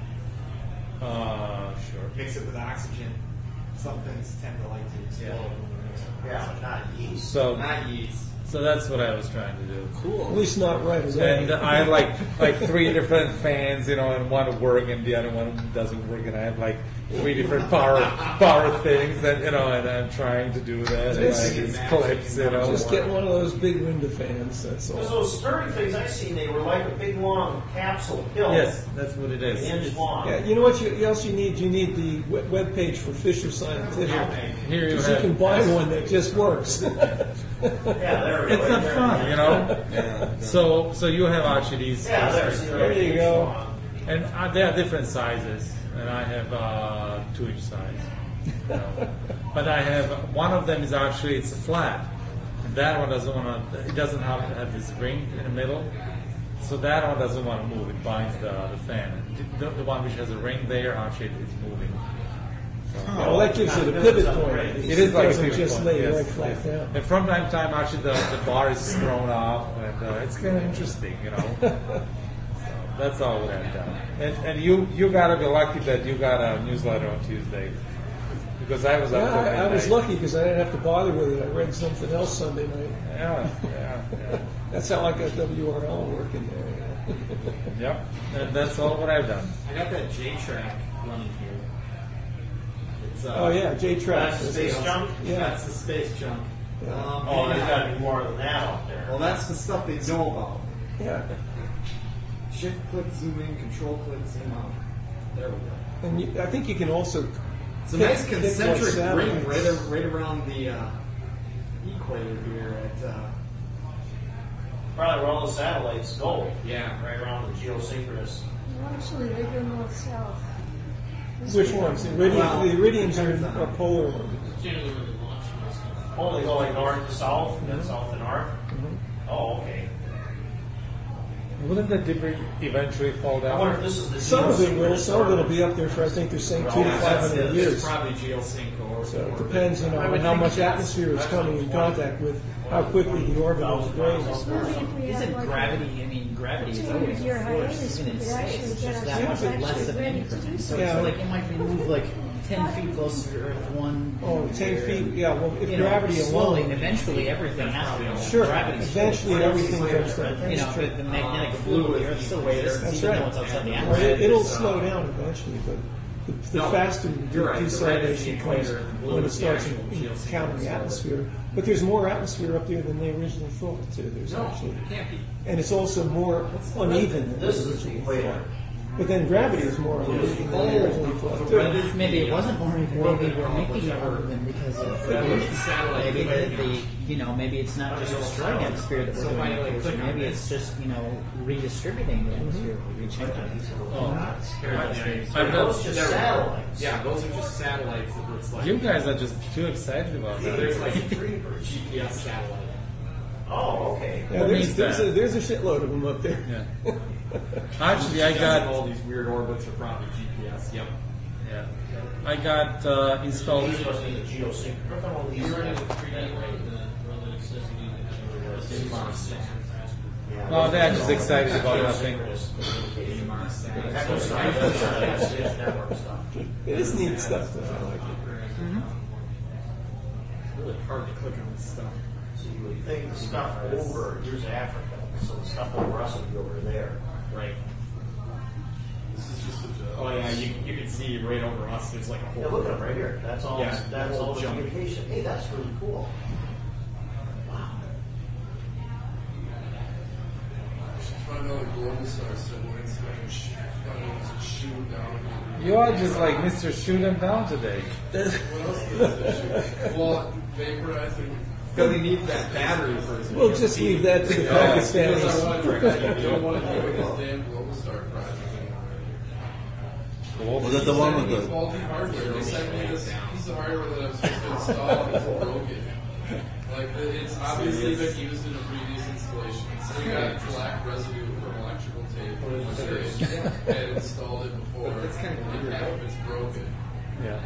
Uh, sure. Mix it with oxygen. Some things tend to like to explode. Yeah, not yeast. So Not yeast. so that's what I was trying to do. Cool. At least not right away. And I have like like three different fans, you know, and one work and the other one doesn't work, and I have like three different power power things, and you know, and I'm trying to do that, and Just- like these clips, you know. Just get one of those big window fans, that's Because all. those stirring things I seen, they were like a big long capsule pill. Yes, that's what it An is. inch long. Yeah, you know what you, else you need? You need the we- web page for Fisher Scientific. Here you Because you have. can buy one that just works. Yeah, there we It's go. not There. fun, you know. Yeah. So so you have actually these. Yeah, there. See, There you go. And uh, they are different sizes, and I have uh, two inch size. You know. But I have one of them is actually it's flat, and that one doesn't want to. It doesn't have, have this ring in the middle, so that one doesn't want to move. It binds the, the fan. The, the one which has a ring there actually it's moving. Yeah, well, that gives it a pivot point. It is like a doesn't pivot just point, lay yes, right flat yes. down. And from time to time, actually, the, the bar is thrown off, and uh, it's kind of interesting, you know. So that's all what I've done. And and you you gotta be lucky that you got a newsletter on Tuesday, because I was up Yeah, till I, I was midnight. lucky because I didn't have to bother with it. I read something else Sunday night. Yeah, yeah, yeah. That's how I got W R L working there. Yep, and that's all what I've done. I got that J track running here. It's, uh, Oh yeah, J Track. That's space junk? Yeah. That's the space junk. Yeah. Um, Oh, there's yeah. got to be more than that out there. Well, that's the stuff they know about. Yeah. Shift click, zoom in, control click, zoom out. There we go. And you, I think you can also. It's a pick- nice pick what concentric ring satellites. right, ar- right around the uh, equator here at. Uh, Probably where all the satellites go. Yeah. Right around the geosynchronous. Well, actually, they go north-south. Which ones? The Iridium, Well, the Iridiums are, depends on- are polar ones. Generally, where they launch most of Oh, they go like north to south, and then Mhm. south to north? Oh, okay. Wouldn't the debris eventually fall I wonder if down? this is the Some of it will. geosynchronous Some of it will orbit. be up there for I think they're saying two to Yeah, five that's, hundred it's years. probably geosync or. So it or- depends, you know, I would how think much that's- atmosphere is that's coming in twenty. contact with how quickly the orbit will degrade. Maybe if we had Isn't like gravity? I mean, gravity is two always hundred year a force, hiatus, even we in could space. actually It's get just that ourselves much less actually of an ready to increment. do So Yeah. it's like it might be moved like ten feet closer to Earth one. Oh, ten feet. Yeah. Well, if You know, gravity slowly, alone. eventually everything has to go. Sure. Gravity's Eventually, everything goes down. You know, That's true. the, the magnetic fluid of the Earth still exists, That's even right. though it's outside the Well, atmosphere. it, it'll slow down eventually, but the, the No, faster you're right. The red is the deceleration comes equator, the blue when it is the starts actual geosynchronous encountering the orbit. atmosphere. But there's more atmosphere up there than they originally thought. Too. There's No, actually, it can't be. and it's also more uneven than This they is the originally equator. thought. But then gravity is more uneven than they originally thought. too. Maybe it wasn't more even. Maybe we're making it more even because of maybe the, the you know maybe it's not just destroying the atmosphere that we're So doing. finally with click pollution. on Maybe this. it's just you know redistributing the atmosphere, rechanging. Oh, Are those just satellites? Yeah, those are just satellites. It looks like. You guys are just too excited about So that. there's like a G P S satellite. Oh, okay. Yeah, What there's, means there's, that? a, there's a shitload of them up there. Yeah. Actually, I Guessing got all these weird orbits are probably G P S. Yep. yeah, I got uh, installed. These must be the geosynchronous. Look at all these. You're in a three D right, the rather necessity to have a Oh, they're just excited about nothing. That goes right to the network stuff. It is neat stuff, though. I like it. It's really hard to click on this stuff. So you would think the stuff over, here's Africa, so the stuff over us would be over there. Right. This is just a joke. Oh yeah, you you can see right over us. There's like a whole. Yeah, look at it right here. That's all. Yeah, That's whole all the junk. communication. Hey, that's really cool. Wow. find out a global star siblings and sh- fucking shoot them down. You are just like Mister Shoot 'em down today. What else is there? Shoot? Well, vaporizing. Because he needs that battery for his We'll just leave that to the Yeah, Pakistanis. because I want to don't want to give this damn global star prizes anymore. Was that the one with They sent me the? faulty hardware. They sent me this piece of hardware that I was supposed to install and it's broken. Like it's obviously been used in a previous installation. So we got black residue from electrical tape on the stage and installed it before. That's kind of and half of it's broken. Yeah.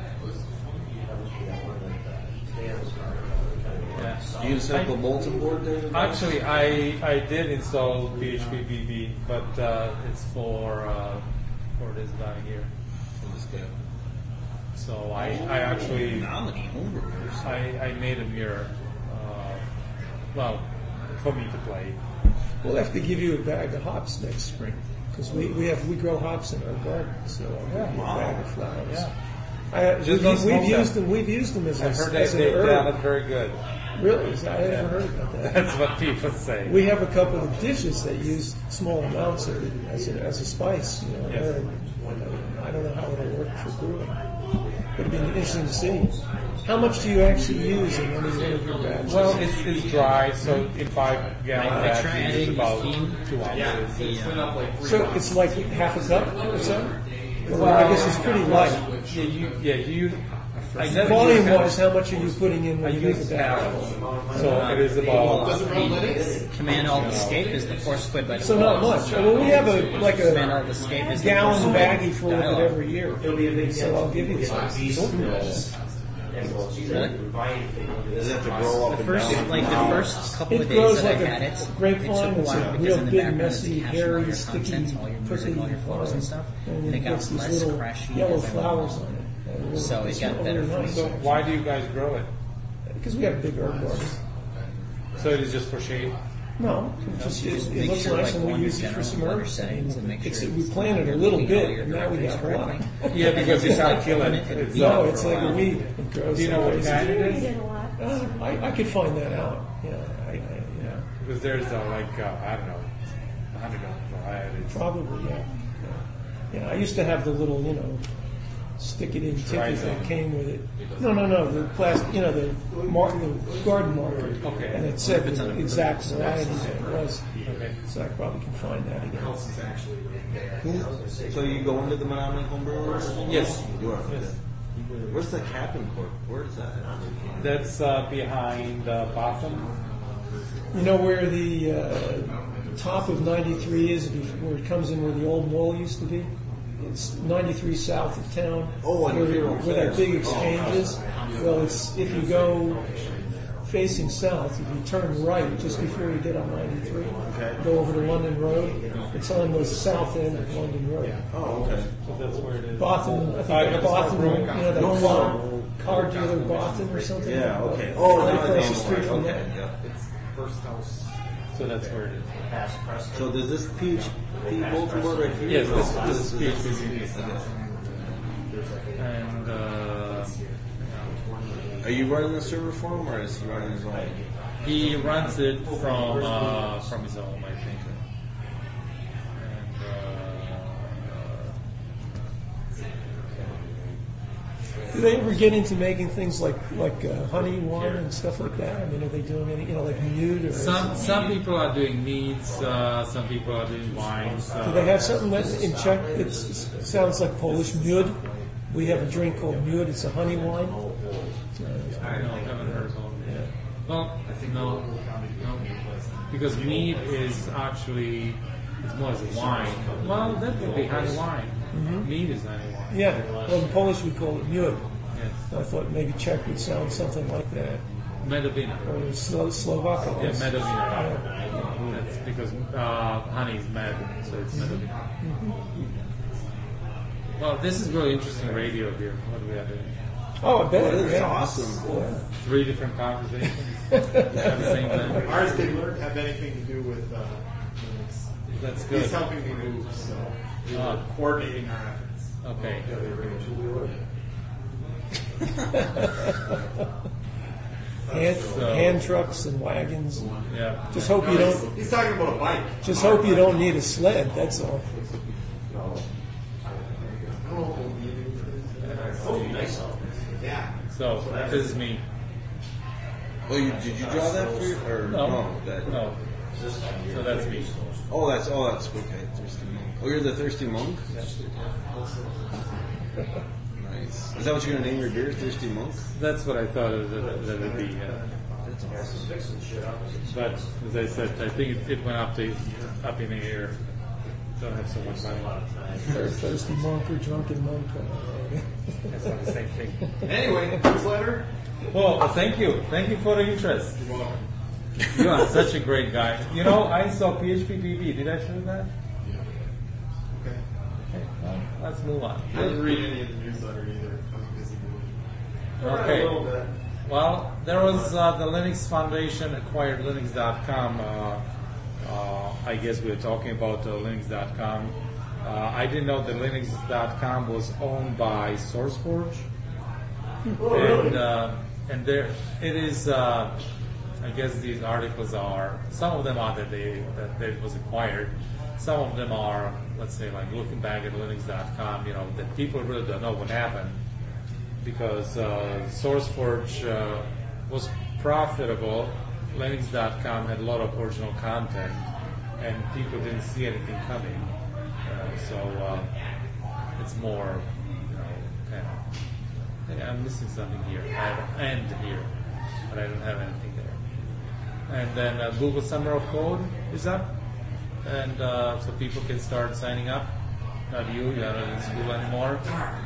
Yeah. You set up a bulletin board there? Actually, I I did install P H P B B, but uh, it's for uh, for this guy here. So I I actually Nominee homebrewers. I, I made a mirror. Uh, well, for me to play. We'll have to give you a bag of hops next spring because we, we have we grow hops in our garden, so I'll give you a bag of flowers. Yeah. I, Just don't we've, smoke we've used them. them. We've used them as, I a, heard as they an they herb. sounded very good. Really? I haven't heard about that. That's what people say. We have a couple of dishes that use small amounts of it as a, as a spice. You know, Yes. They're- I don't know how it'll work for brewing. It'd be interesting to see. How much do you actually use in any one of your batches? Well, it's, it's dry, so in five gallon I- I batch try it's adding about steam. two ounces. Yeah, The, it's been uh, up like three so months. it's like half a cup or so. Well, I guess it's pretty light. Yeah, you yeah you. I never Volume use wise, how much are you putting in I when you make a use batch? half, so it is about. Does it run Linux? Command Alt Escape is the force quid by So not much. Well, we have a like Command a Alt Escape is the gallon force quid baggie full of it dialogue. every year. So I'll give you some. Really? Does it have to grow up The and first, down? like the first couple It of days grows that like I had a it, grapevine. it took a It's while a because real in the big, background it's messy, capturing all hairy, your sticky, contents, all your music, all your photos and stuff, And and it it got gets these less little crashy yellow as I went flowers along. on it. And really- So it it's got really better for nice. So why do you guys grow it? Because we have a big herb garden. So it is just for shade. No, it just it, Just it make looks sure, nice like, and go we under use it for general some weather herbs. I mean, settings and make it's, sure we it's planted a you're little moving all bit, your and now we directories have a lot. correctly. Yeah, because just it's not like killing open it. it, It's No, not it's for a like a while. weed. It grows. Do you know like what crazy. kind it We is? did a lot. Uh, I, I could find that out. Yeah, I, I, yeah, Because there's uh, like uh, I don't know, a hundred of varieties. probably, yeah. yeah. Yeah, I used to have the little, you know, stick it in ticket that Rhizome. came with it. No, no, no, the plastic, you know, the mark, the garden marker. Okay. And it said the exact variety that it was. Okay. So I probably can find that again. So you go into the Menominee Homebrewers? Yes. You are. Yes. Where's the Captain Corp? Where is that? That's uh, behind uh, Botham. You know where the uh, top of ninety-three is, where it comes in where the old mall used to be? It's ninety-three south of town. Oh, and where, here, where that big exchange is. Well, it's if you go facing south, if you turn right just before you get on ninety-three, Okay. go over to London Road. It's on the south end of London Road. Oh, okay. So that's where it is. Botham, I Uh, think it's Botham, you Brewing know, that No, car, no. car dealer Botham or something. Yeah, okay. Oh, Oh, right now I across the know street where- from okay, that. yeah. It's first house. So that's where it is. So does this P H P bulletin board right here? Yes, this, Oh, this is P H P B B. Okay. And uh, Are you running the server for him, or is he running his own? he runs it from uh, from his home, I think. And uh, Do they ever get into making things like like uh, honey wine and stuff like that? I mean, are they doing any, you know, like nude or? some some people are doing meats, uh, some people are doing wines. Uh, Do they have something that in Czech that s- sounds like Polish miód? We have a drink called miód. It's a honey wine. I don't know, I haven't heard of it. Well, no, no, because mead is actually it's more as a wine. Well, that would be honey wine. Mead is honey wine. Yeah. Well, in Polish we call it miód. Yes. I thought maybe Czech would sound something like that, Medovina. or Slo- Slovak. I Yeah, guess. Medovina. That's because uh, honey is med, so it's Medovina. Well, this is really interesting radio here. What we are doing. Oh, I bet. Oh, this is yeah. awesome. Yeah. Three different conversations at the same time. Ours didn't have anything to do with uh, Linux. That's good. He's helping me move, so we're Ah. coordinating our efforts. Okay. hand, So- hand trucks and wagons. Yeah. Just hope you don't. He's talking about a bike. Just hope you don't need a sled. That's all. Oh, nice. Yeah. So this is me. Oh, you, did you draw that for you? Or No, that. no. So that's me. Oh, that's oh, that's okay. Thirsty monk. Oh, you're the thirsty monk. Nice. Is that what you're gonna name your beer? Thirsty monk. That's what I thought it, that, that would be. Yeah. That's awesome. But as I said, I think it, it went up to up in the air. Don't have so much money. Thir- Thirsty monk or drunken monk. uh, That's not the same thing. Anyway, newsletter. Well, thank you. Thank you for the interest. You are such a great guy. You know, I saw P H P P B. Did I show you that? Okay. Okay, well, let's move on. I didn't read any of the newsletter either. I was busy moving. Okay. A little bit. Well, there was uh, the Linux Foundation acquired Linux dot com. Uh, uh, I guess we were talking about uh, Linux dot com. Uh, I didn't know that Linux dot com was owned by SourceForge. Oh, really? And, uh, and there, it is, uh, I guess these articles are, some of them are that they, that it was acquired. Some of them are, let's say, like looking back at Linux dot com, you know, that people really don't know what happened. Because uh, SourceForge uh, was profitable, Linux dot com had a lot of original content, and people didn't see anything coming. Uh, so uh, it's more, you know, kind of. Hey, I'm missing something here. I have an end here, but I don't have anything there. And then uh, Google Summer of Code is up, and uh, so people can start signing up. Not you, you're not in school anymore.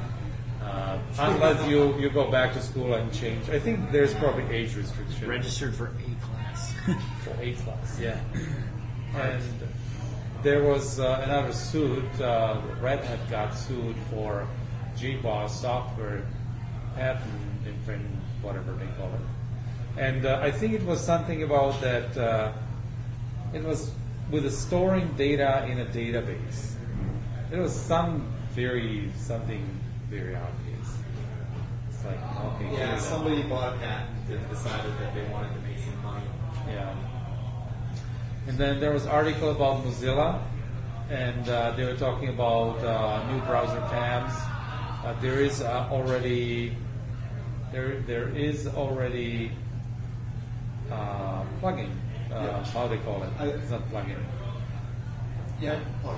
Uh, unless you, you go back to school and change. I think there's probably age restriction. Registered for A class. For A class, yeah. And there was uh, another suit. Uh, Red Hat got sued for G B O S software patent infringement, whatever they call it. And uh, I think it was something about that. Uh, it was with the storing data in a database. There was some very something very obvious. It's like okay, Yeah, good somebody bought a patent and decided that they wanted to make some money. Yeah. And then there was an article about Mozilla, and uh, they were talking about uh, new browser tabs. Uh, there is uh, already there there is already uh, plugin. Uh, Yeah. How they call it? I- It's not plugin. Yeah.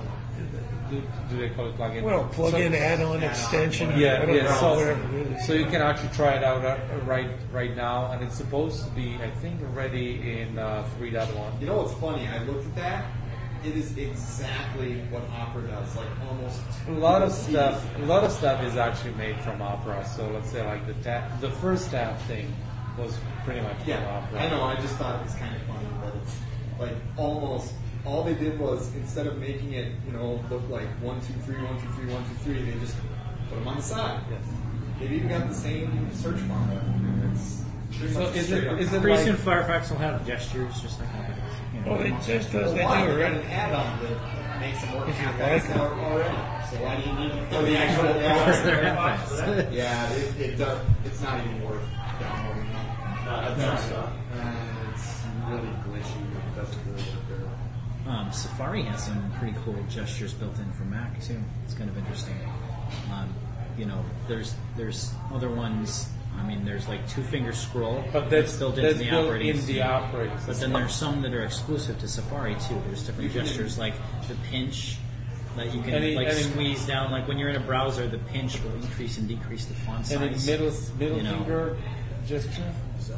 Do, do they call it plugin? Well, plug-in, So- add-on, extension. Yeah, whatever, yeah. So, whatever it is. so you can actually try it out uh, right right now, and it's supposed to be, I think, ready in uh, three point one. You know what's funny? I looked at that. It is exactly what Opera does. Like almost. A lot of stuff, a lot of stuff is actually made from Opera. So let's say like the tab, the first tab thing was pretty much from Yeah, Opera. I know. I just thought it was kind of funny that it's like almost all they did was instead of making it, you know, look like one two three one two three one two three, they just put them on the side. Yes. They've even got the same search bar. It's pretty So much is straight it up. is it Pretty like soon Firefox will have gestures just like Opera does. You know, Oh, it just does. They Why? do They got already. an add-on that makes it work If you half like fast it. already. So why do you need it for the actual Because they're add-on? half fast. Yeah, it, it does. It's not even worth downloading. Not No. stuff. Uh, it's really glitchy. It doesn't really work very well. Um, Safari has some pretty cool gestures built in for Mac too. It's kind of interesting. Um, you know, there's there's other ones. I mean, there's like two finger scroll, But that's built into that's the built operating in the system. operating But system. then there's some that are exclusive to Safari too. There's different You can- gestures like the pinch that you can Any- like any- squeeze down. Like when you're in a browser, the pinch will increase and decrease the font Any size. middle middle you know. finger gesture?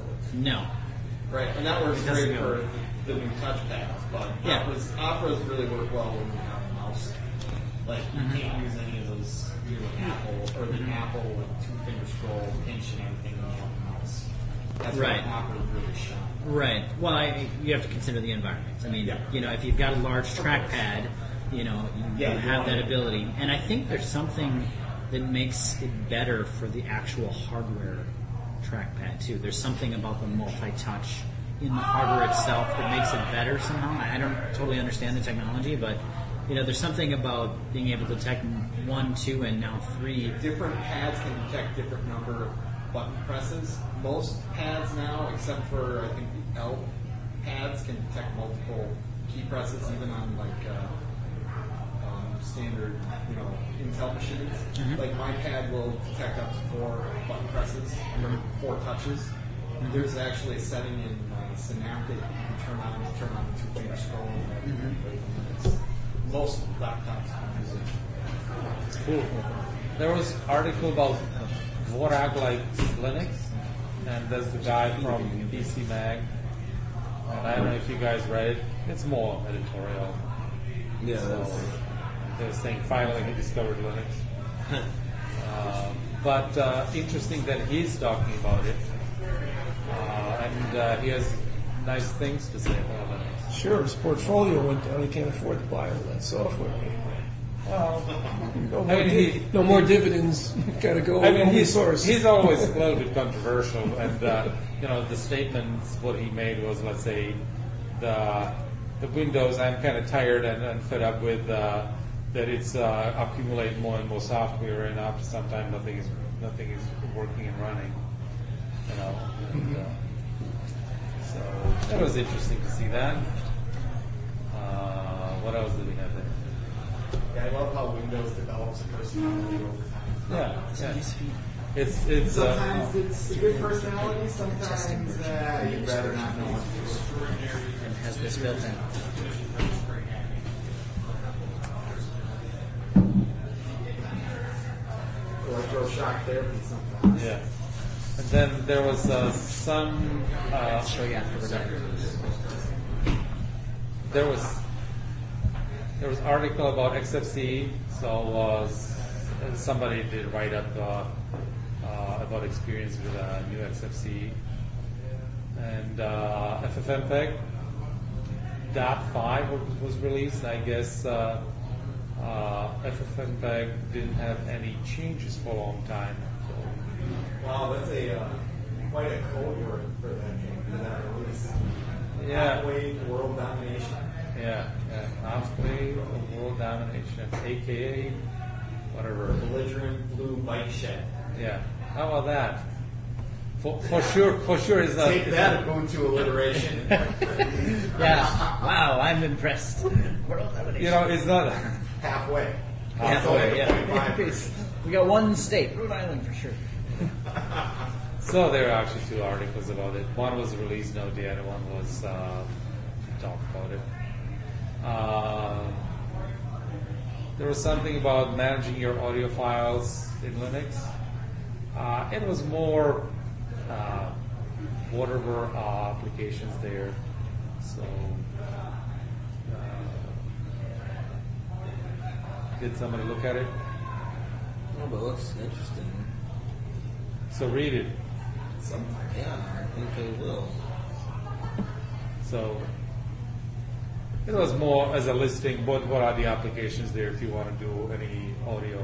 No. Right, and that works It doesn't great go. for the new touchpads, but Yeah. Opera's, Opera's really work well when you have a mouse. Like, you Mhm. can't use any of those new Apple, or the Apple like two finger scroll, pinch and everything when you have a mouse. That's Right. why Opera's really shine. Right. Well, I, you have to consider the environment. I mean, Yeah. you know, if you've got a large trackpad, you know, you, Yeah, you you have want that it. ability. And I think there's something that makes it better for the actual hardware trackpad too. There's something about the multi-touch in the hardware itself that makes it better somehow. I I don't totally understand the technology, but you know, there's something about being able to detect one, two, and now three. Different pads can detect different number button presses. Most pads now, except for I think the L pads, can detect multiple key presses, even on like uh, um, standard, you know, Intel machines. Mhm. Like my pad will detect up to four button presses, or four touches. There's actually a setting in uh, Synaptic you can turn on to turn on the two finger scroll. And Mhm. Most laptops use it. It's cool. There was an article about Dvorak like Linux, and there's the guy from P C Mag. And I don't know if you guys read it. It's more editorial. Yeah, So that's- they're saying finally he discovered Linux. uh, but uh, interesting that he's talking about it, uh, and uh, he has nice things to say about Linux. Sure, his portfolio went down. He can't afford to buy all that software. Well, no, I more mean, di- he- no more dividends. Got to go I mean, open he's, source. he's always a little bit controversial, and uh, you know, the statements what he made was, let's say, the the Windows. I'm kind of tired and, and fed up with uh, that it's uh, accumulating more and more software, and after some time, nothing is nothing is working and running. You know, and, uh, so that was interesting to see that. Uh, what else did we have there? Yeah, I love how Windows develops a personality over time. Yeah, yeah. It's it's Sometimes uh, it's a good personality, sometimes uh, you'd rather not know what to do. And has this built in. Electroshock therapy sometimes. yeah. And then there was uh, some. Uh, I'll show you after we're done. There was there was article about X F C. So uh, somebody did write up uh, uh, about experience with a new X F C and uh, F F M P E G dot five was, was released. I guess uh, uh, F F M P E G didn't have any changes for a long time. So, Wow, that's a uh, quite a code word for that game, for that release. Yeah. Halfway to world domination. yeah, yeah, halfway of world domination, aka whatever. Belligerent blue bike shed. Yeah. How about that? For, for sure, for sure is not. Take is that, not- Ubuntu alliteration. Yeah. Wow, I'm impressed. World domination. You know, it's not Halfway. halfway. Yeah. We got one state, Rhode Island for sure. So there are actually two articles about it. One was released note, the other one was uh, talk about it. Uh, there was something about managing your audio files in Linux. Uh, it was more uh, whatever uh, applications there. So uh, did somebody look at it? Oh, but it looks interesting. So read it. Yeah, I think I will. So it was more as a listing. What what are the applications there if you want to do any audio?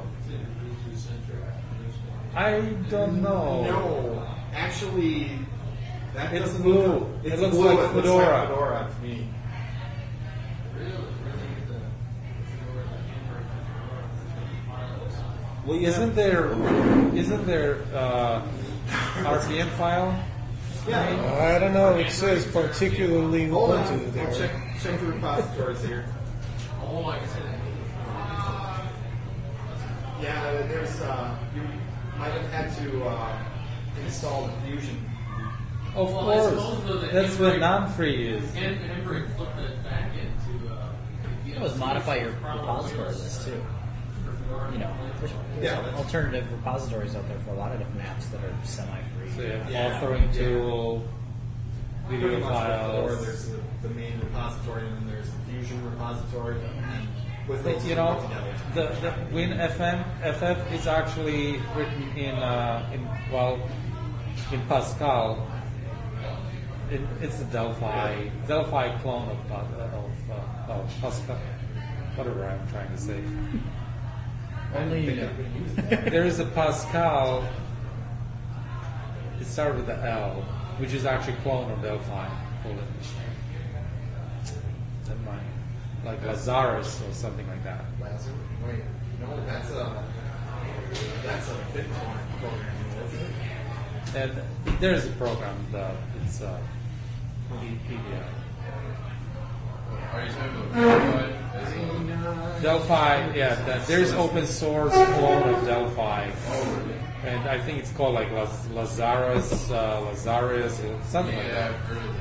I don't know. No, actually, that It's doesn't blue. look. It's It looks blue. like It looks Fedora. like Fedora to me. Well, isn't there isn't there uh, R P M file? Yeah. I don't know. It says particularly Hold on. Ubuntu I'll there. check check the repositories here. Oh, like I said, Yeah, there's. Uh, you might have had to uh, install the Fusion. Of well, I course, suppose though that that's what Embrake- non-free is. And Embrake flipped it back into. Uh, You know, modify your repository list too. You know, there's, there's Yeah, that's- alternative repositories out there for a lot of different apps that are semi-free. So you have Yeah. authoring Yeah. tool, video Pretty much before files. there's the, the main repository and then there's the Fusion repository. And with But, those you two know, put together. the, the Win F M F F is actually written in uh, in well in Pascal. It, it's a Delphi Delphi clone of Pa- of, uh, of Pascal. Whatever I'm trying to say. Only you know. There is a Pascal. It started with the L, which is actually clone of Delphi. Hold it. Never mind. Like Lazarus or something like that. Lazarus? Wait, no, that's a that's a BitTorrent program, isn't it? And there's a program that it's uh, P- P D I. Are you talking about Delphi? As a- Delphi, yeah, that, there's open source clone of Delphi. Oh, really? And I think it's called like Laz- Lazarus, uh, Lazarus, or something like Yeah, that. I've heard of it.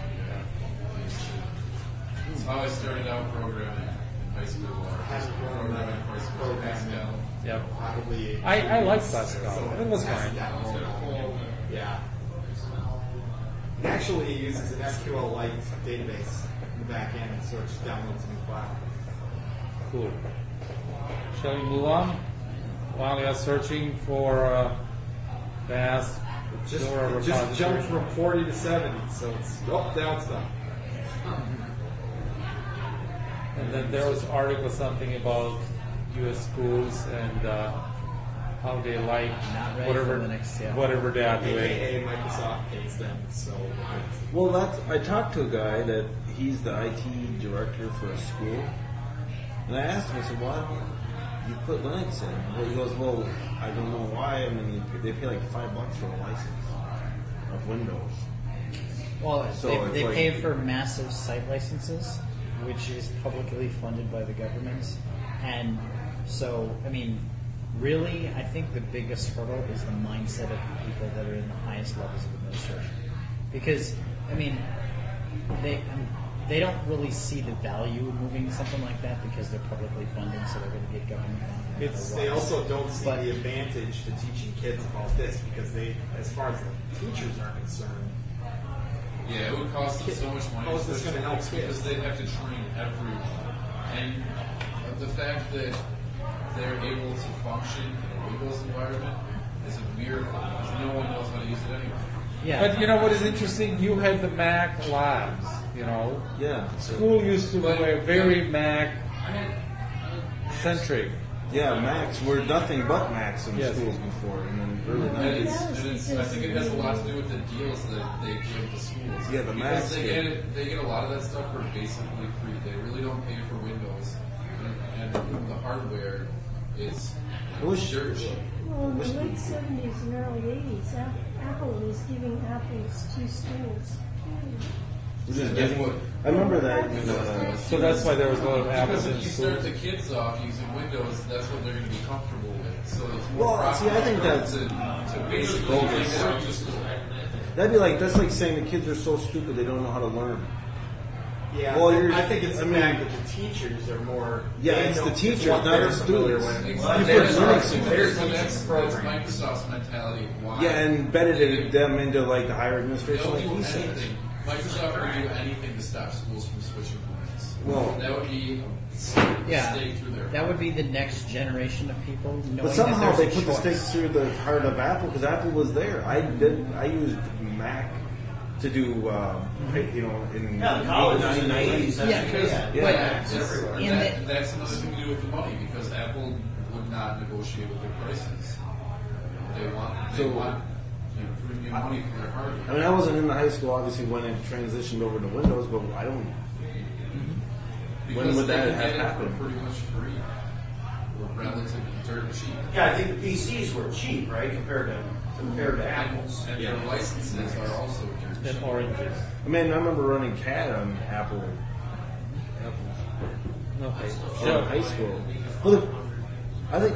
That's how I started out programming in high school. Uh, programming course was Pascal. Yeah. Probably. I, I like Pascal. It was fine. Yeah. It actually uses an S Q L-like database in the back end, so it just downloads a new file. Cool. Shall we move on? While you're searching for uh, fast Just, Dora it just repository. jumped from forty to seventy, so it's oh, now it's done. And then there was article something about U S schools and uh, how they like Not ready whatever for Linux, yeah. whatever they are doing. A K A Microsoft hates them, so Well, that's, I talked to a guy that he's the I T director for a school, and I asked him, I said, why don't you put Linux in? Well, he goes, well, I don't know why. I mean, you pay- they pay like five bucks for a license of Windows. Well, So they, it's they like- pay for massive site licenses, which is publicly funded by the government. And so, I mean, really, I think the biggest hurdle is the mindset of the people that are in the highest levels of administration. Because, I mean, they um, they don't really see the value of moving something like that because they're publicly funded, so they're going to get government funding. it's no they matter what. also don't see But- the advantage to teaching kids about this because they, as far as the teachers are concerned, Yeah, it would cost them so much money. How is this especially gonna help because kids? they'd have to train everyone. And the fact that they're able to function in a Windows environment is a miracle because no one knows how to use it anyway. Yeah. But you know what is interesting? You had the Mac labs. You know, Yeah. school used to be But- very Mac centric. Yeah, Macs were nothing but Macs in Yes. schools before, and then early And nineties. it's, and it's, I think it has a lot to do with the deals that they give the schools. Yeah, the Macs Because they get- get they get a lot of that stuff for basically free. They really don't pay for Windows, and, and the hardware is I wish- dirt cheap. Well, in the late seventies and early eighties, Apple was giving apples to schools. Which is That's getting- what- I remember that. In, uh, So that's why there was a lot of apples Because in if you start schools. the kids off using Windows, that's what they're going to be comfortable with. So it's more Well, profitable see, I think for them that's- to, to basically bogus. make it up just that'd be like that's like saying the kids are so stupid they don't know how to learn. yeah, Well, you're- I think it's I the mean- fact that the teachers are more. Yeah, they it's know- the teachers, what not they're the familiar students. with. Exactly. You put That's, Linux in that's, there. that's, that's Programs. Microsoft's mentality. Why? Yeah, and embedded them into like the higher They'll administration, like do he says. anything. Microsoft would do anything to stop schools from switching points. Well- that would be a Yeah, stake through their that would be the next generation of people knowing But somehow that they there's put a the choice. stakes through the heart of Apple because Apple was there. I did. I used Mac to do, uh, you know, in Yeah, the colleges in the nineteen eighties. Yeah, Yeah, Because yeah. Yeah. but that's, everywhere. in that, the- that's another thing to do with the money because Apple would not negotiate with their prices. They want they So- want you know, premium money for their hardware. I mean, I wasn't in the high school, obviously, when it transitioned over to Windows, but I don't. Because when would they that can have get it for happened? Pretty much free, or relatively dirt cheap. Yeah, I think the P Cs were cheap, right, compared to compared to Apple's. And their licenses are also dirt And cheap. oranges. I mean, I remember running C A D on Apple. No, Apple in high school. Well, the, I think.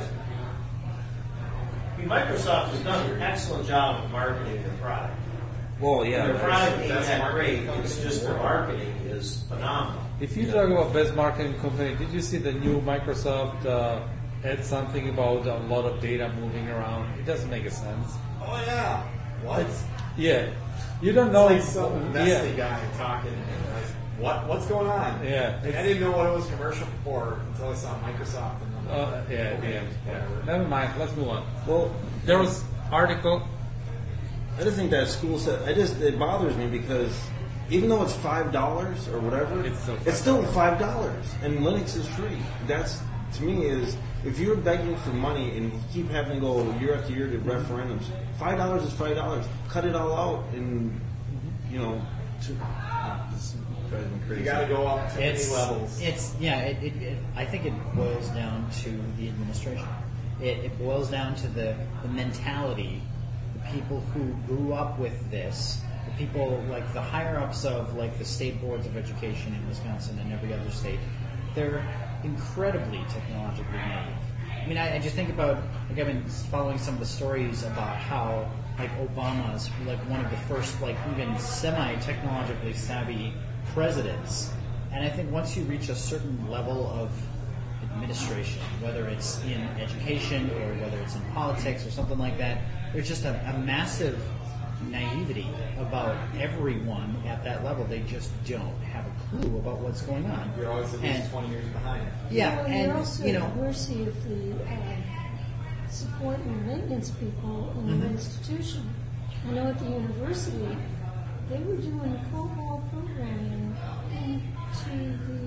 I mean, Microsoft has done an excellent job of marketing their product. Well, yeah. Their product ain't that's that marketing great. It's just their marketing is phenomenal. If you talk about best marketing company, did you see the new Microsoft uh, had something about a lot of data moving around? It doesn't make a sense. Oh yeah. What? It's, yeah, you don't know. It's like some messy yeah, guy talking. And like, what? What's going on? Yeah, Like, I didn't know what it was commercial for until I saw Microsoft. And I'm like, uh, yeah, at the okay, end. Yeah. whatever. Never mind. Let's move on. Well, There was article. I just think that school said. I just it bothers me because even though it's five dollars or whatever, It's still it's still five dollars, and Linux is free. That's to me is if you're begging for money and you keep having to go year after year to referendums, five dollars is five dollars. Cut it all out, and you know, to, this drives me crazy. You got to go up to It's, many levels. it's yeah. It, it, it, I think it boils down to the administration. It, it boils down to the, the mentality, the people who grew up with this, the people like the higher ups of like the state boards of education in Wisconsin and every other state, they're incredibly technologically naive. I mean, I, I just think about, like, I've been following some of the stories about how, like, Obama's, like, one of the first, like, even semi-technologically savvy presidents. And I think once you reach a certain level of administration, whether it's in education or whether it's in politics or something like that, there's just a, a massive naivety about everyone at that level. They just don't have a clue about what's going on. You're always at And- least twenty years behind. Yeah, well, and you're also you know, at the mercy of the uh, support and maintenance people in the Mhm. institution. I know at the university, they were doing COBOL programming into the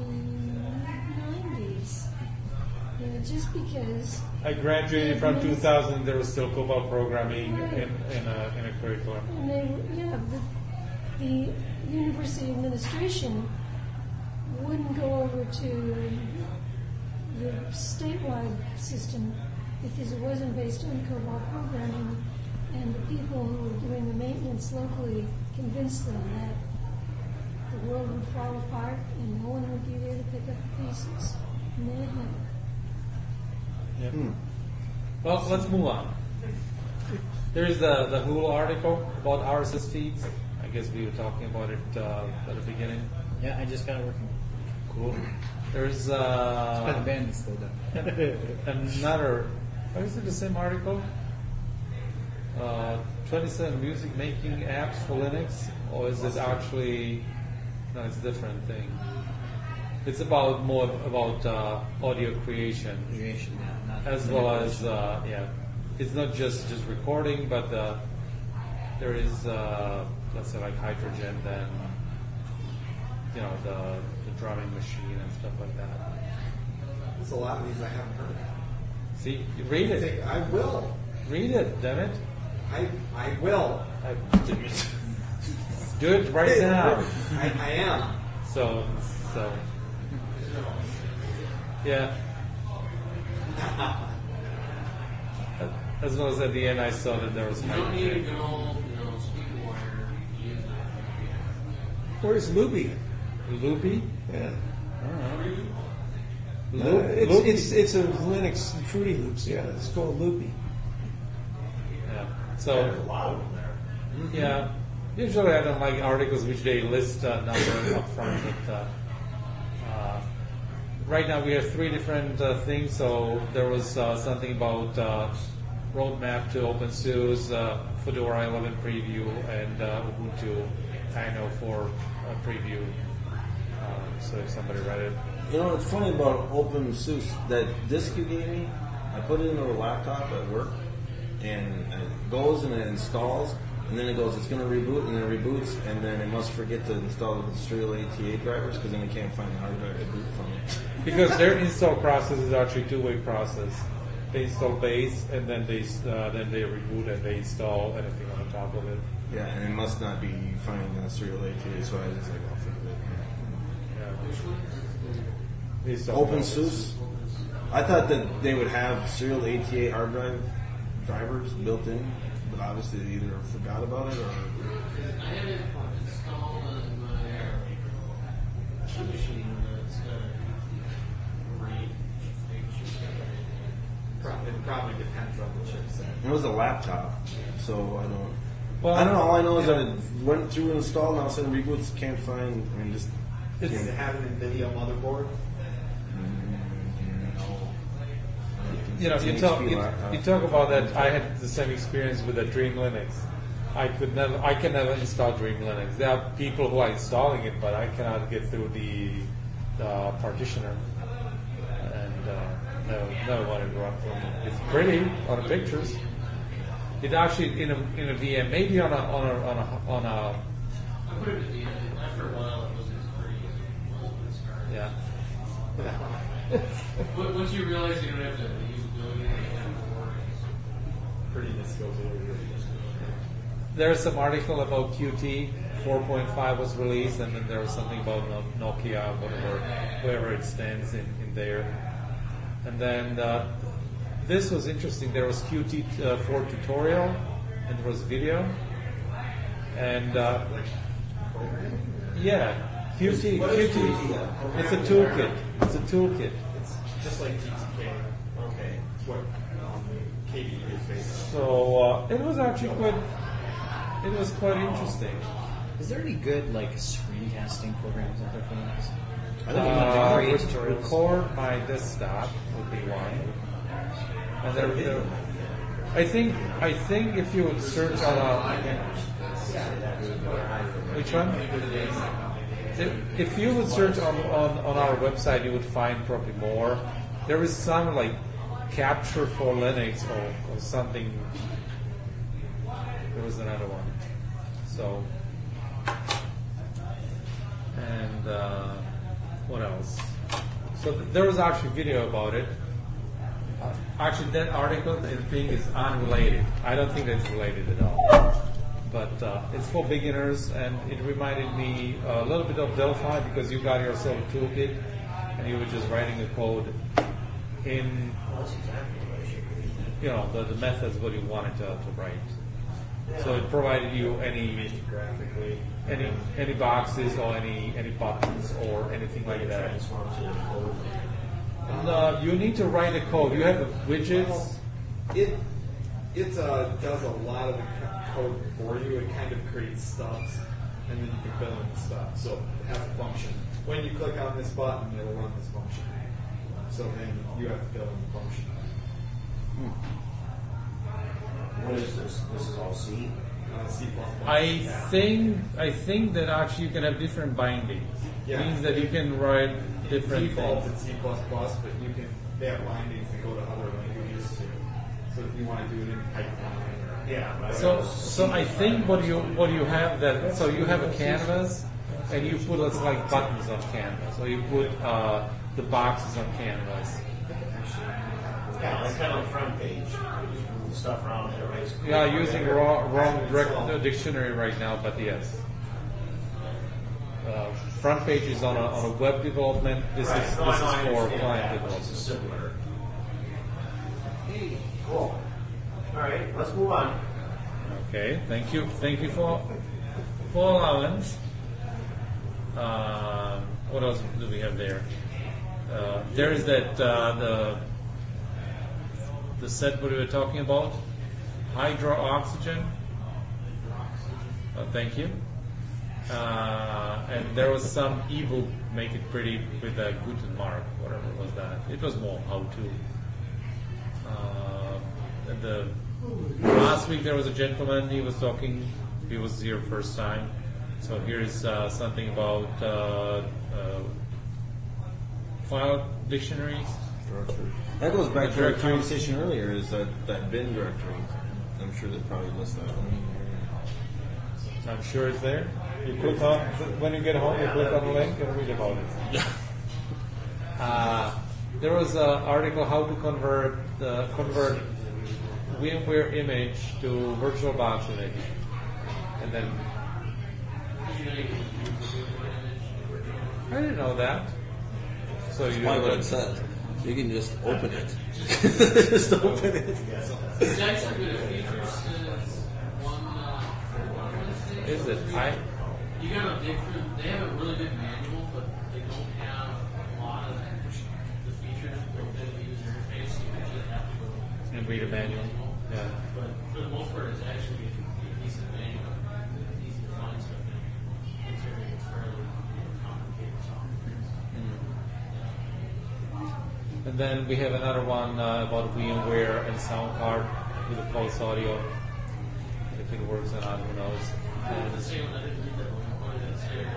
nineties. You know, just because. I graduated from two thousand. There was still COBOL programming in, in, a, in a curriculum. And they were, yeah, the, the university administration wouldn't go over to the statewide system because it wasn't based on COBOL programming, and the people who were doing the maintenance locally convinced them that the world would fall apart and no one would be there to pick up the pieces. And they had. Yep. Well, let's move on. There's the, the Hulu article about R S S feeds. I guess we were talking about it uh, at the beginning. yeah, I just got it working. Cool. There's It's by the uh, band that's slowed down. another. Oh, is it the same article? Uh, twenty-seven music making apps for Linux, or is it actually? No, it's a different thing. It's about more about uh, audio creation, Creation, yeah, not as well as uh, yeah. It's not just just recording, but uh, there is uh, let's say like Hydrogen, then you know the the drumming machine and stuff like that. There's a lot of these I haven't heard. See, you read I it. think I will. Read it, damn it. I I will. I, do it right now. I, I am. So, so, yeah. As well as at the end, I saw that there was You don't need a hydrogen. good old, you know, speaker wire to use that. Where's Loopy? Loopy? Yeah. Loop, Uh, it's, Loopy? it's it's a Linux Fruity Loops. Yeah, it's called Loopy. Yeah. So, yeah. Usually I don't like articles which they list a number up front, but uh, uh, right now we have three different uh, things. So there was uh, something about uh, roadmap to OpenSUSE, uh, Fedora eleven preview, and uh, Ubuntu nine oh four uh, preview. Um, so if somebody read it, You know, it's funny about OpenSUSE. That disk you gave me, I put it into a laptop at work, and it goes and it installs, and then it goes, it's going to reboot, and then it reboots, and then it must forget to install the serial A T A drivers, because then it can't find the hard drive to boot from it. because their install process is actually a two-way process. They install base, and then they uh, then they reboot and they install anything on top of it. Yeah, and it must not be finding the serial A T A, so I just like, I'll fix it. They install OpenSUSE. I thought that they would have serial A T A hard drive drivers built in, but obviously they either forgot about it or. I have it installed on my uh, machine that's got a RAID. Probably, it probably depends on the chipset. It was a laptop, so I don't. Well, I don't know. All I know is that it went through and installed, and all of a sudden reboots. Can't find. I mean, just. Does it have an NVIDIA motherboard? You know, you talk you, you talk about that. I had the same experience with the Dream Linux. I could never, I can never install Dream Linux. There are people who are installing it, but I cannot get through the, the partitioner, and uh, never, never wanted to run from it. It's pretty on the pictures. It actually in a in a V M, maybe on a on a on a, on a I put it at the end. After a while, it wasn't as pretty as it was when it started. yeah. But once you realize you don't have to use building anything for Prettiness goes over here. There's some article about Qt four point five was released, and then there was something about No- Nokia, whatever, wherever it stands in, in there. And then uh, this was interesting. There was Qt uh, four tutorial, and there was video, and uh, yeah, Qt, Qt. It's a toolkit. It's a toolkit. It's just like G T K. Okay. What um, K D is based on. So uh, it was actually quite. It was quite interesting. Is there any good like screencasting programs out there for Linux? Uh, Uh, create rec- tutorials. record my desktop would be one. And there, there, I think I think if you would search on a which one? If, if you would search on, on, on our website, you would find probably more. There is some like Capture for Linux or, or something. There was another one. So and uh, what else? So th- there was actually video about it. Uh, actually, that article and thing is unrelated. I don't think that's related at all. But uh, it's for beginners, and it reminded me a little bit of Delphi because you got yourself a toolkit, and you were just writing a code in, you know, the, the methods what you wanted to, to write. So it provided you any graphically any any boxes or any any buttons or anything like that. And, uh, you need to write a code. You have widgets. It it uh, does a lot of the co- code for you. It kind of creates stubs, and then you can fill in the stuff. So it has a function. When you click on this button, it'll run this function. So then you have to fill in the function. What is this? This is all C? Uh, C plus plus. I think I think that actually you can have different bindings. Yeah. Means that you can write different Default things. it's C plus plus, but you can they have bindings that go to other languages too. So if you want to do it in Python. Yeah. So so I think what you what you have that so you have a canvas and you put let's like buttons on canvas, or you put uh, the boxes on canvas. Yeah, like kind of like front page. Move stuff around there, right? Yeah, using wrong, wrong direct, uh, dictionary right now, but yes. Uh, front page is on a, on a web development. This Right. is No, this I know, I is for understand client that, which is development. similar. Cool. All right, let's move on. Okay, thank you, thank you for for allowance. Um, what else do we have there? Uh, there is that uh, the the set what we were talking about, hydro oxygen. Uh, thank you. Uh, and there was some ebook, make it pretty with a Guten mark, whatever was that. It was more how to. Uh, and the last week there was a gentleman. He was talking. He was here first time. So here's uh, something about uh, uh, file dictionaries. That goes back to our Directories. conversation earlier, is that, that bin directory. I'm sure they probably list that one. I'm sure it's there. You click on, when you get home, you click on the link and read about it. uh, there was an article how to convert the convert VMware image to VirtualBox image, and then I didn't know that. So you Why what it says. You can just open it. Just open it. It's actually good at features since one, uh, one Is it? I You got a different, they have a really good manual, but they don't have a lot of the features built into the user interface. You actually have to go and read a manual. Yeah. But for the most part, it's actually a decent manual. It's easy to find stuff in, considering it's fairly complicated software. And then we have another one uh, about VMware and sound card with the pulse audio. If it works or not, who knows. And The same, I didn't read that one. Why did it say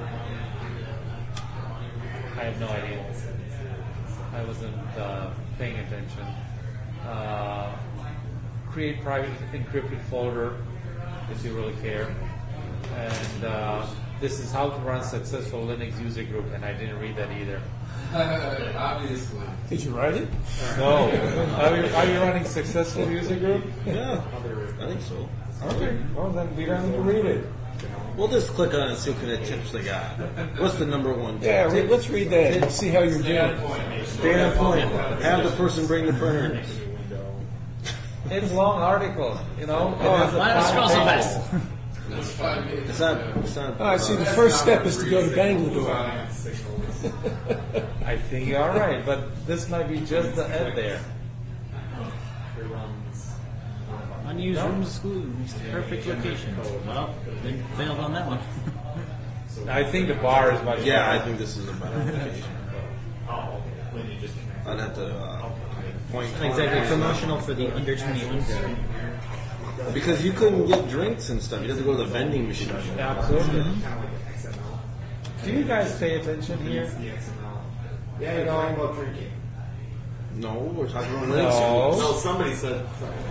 that? I have no idea. I wasn't uh, paying attention. Uh, create private encrypted folder if you really care. And uh, this is how to run successful Linux user group, and I didn't read that either. Obviously. Did you write it? No. Are you, are you running successful user group? Yeah, I think so. Okay. Well, then we don't need to read it. We'll just click on it and see what kind of tips they got. What's the number one tip? Yeah, re- let's read that and see how you're doing. Stay on point. Have the person bring the printer. It's long article, you know. Oh, It is a why don't I scroll so fine fast? table. That's five minutes. It's not. It's not. All right, see, the That's first not step what is to go to three Bangalore. signals. I think you're all right, but this might be just the end there. It runs. Unused No. rooms school, perfect location. Well, then failed on that one. I think the bar is much Yeah, I better. think this is a better location. Oh, okay. When you just connect. I'd have to uh, point. Exactly, promotional for the under twenty-one crowd. Because you couldn't get drinks and stuff. You had to go to the vending machine. Absolutely. Kind of like an X M L. Do you guys pay attention here? It's the X M L. Yeah, you're talking about drinking. No, we're talking about No. links. No, somebody said.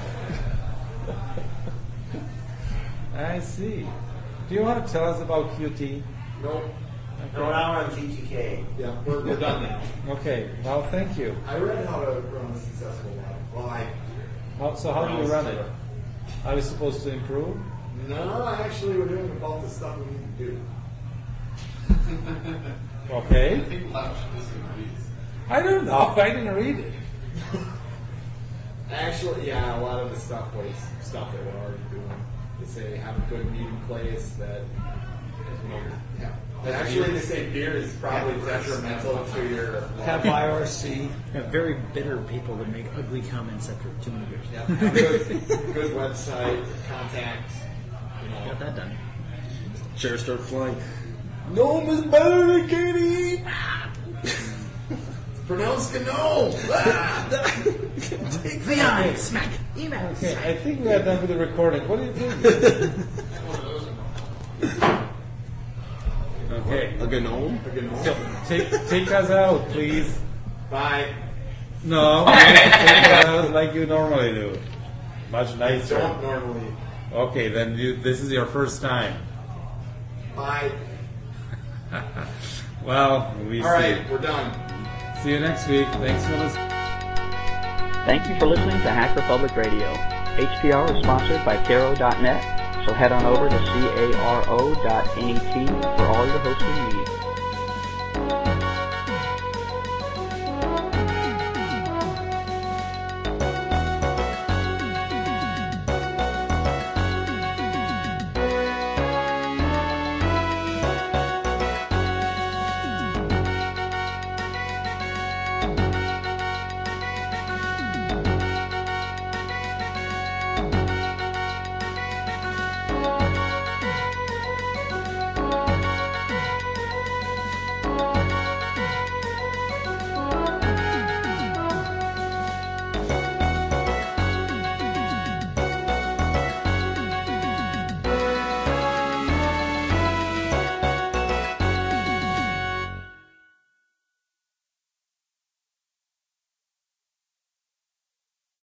I see. Do you want to tell us about Q T? Nope. No, now we're on G T K. Yeah, we're, we're done now. Okay, well, thank you. I read how to run a successful lab. Well, I. How, so how do you run it? Are we supposed to improve? No, actually, we're doing about the stuff we need to do. Okay. I think Lausch disagrees. I don't know. I didn't read it. Actually, yeah, a lot of the stuff was stuff that we're already doing. They say have a good meeting place that. Yeah. But actually, they say beer is probably detrimental to your. Have I R C. Yeah, very bitter people that make ugly comments after too many years. Yeah, have a good, good website, contacts. You know. Got that done. Chairs start flying. Gnome is better than Katie. Pronounce Gnome. Leon, smack, email. Okay, I think we are done with the recording. What do you think? Okay. A gnome? So, take take us out, please. Bye. No, take us out like you normally do. Much nicer. Don't normally. Okay, then you, this is your first time. Bye. Well, we All see. right, we're done. See you next week. Thanks for listening. Thank you for listening to Hacker Public Radio. H P R is sponsored by Caro dot net, so head on over to caro dot net for all your hosting needs.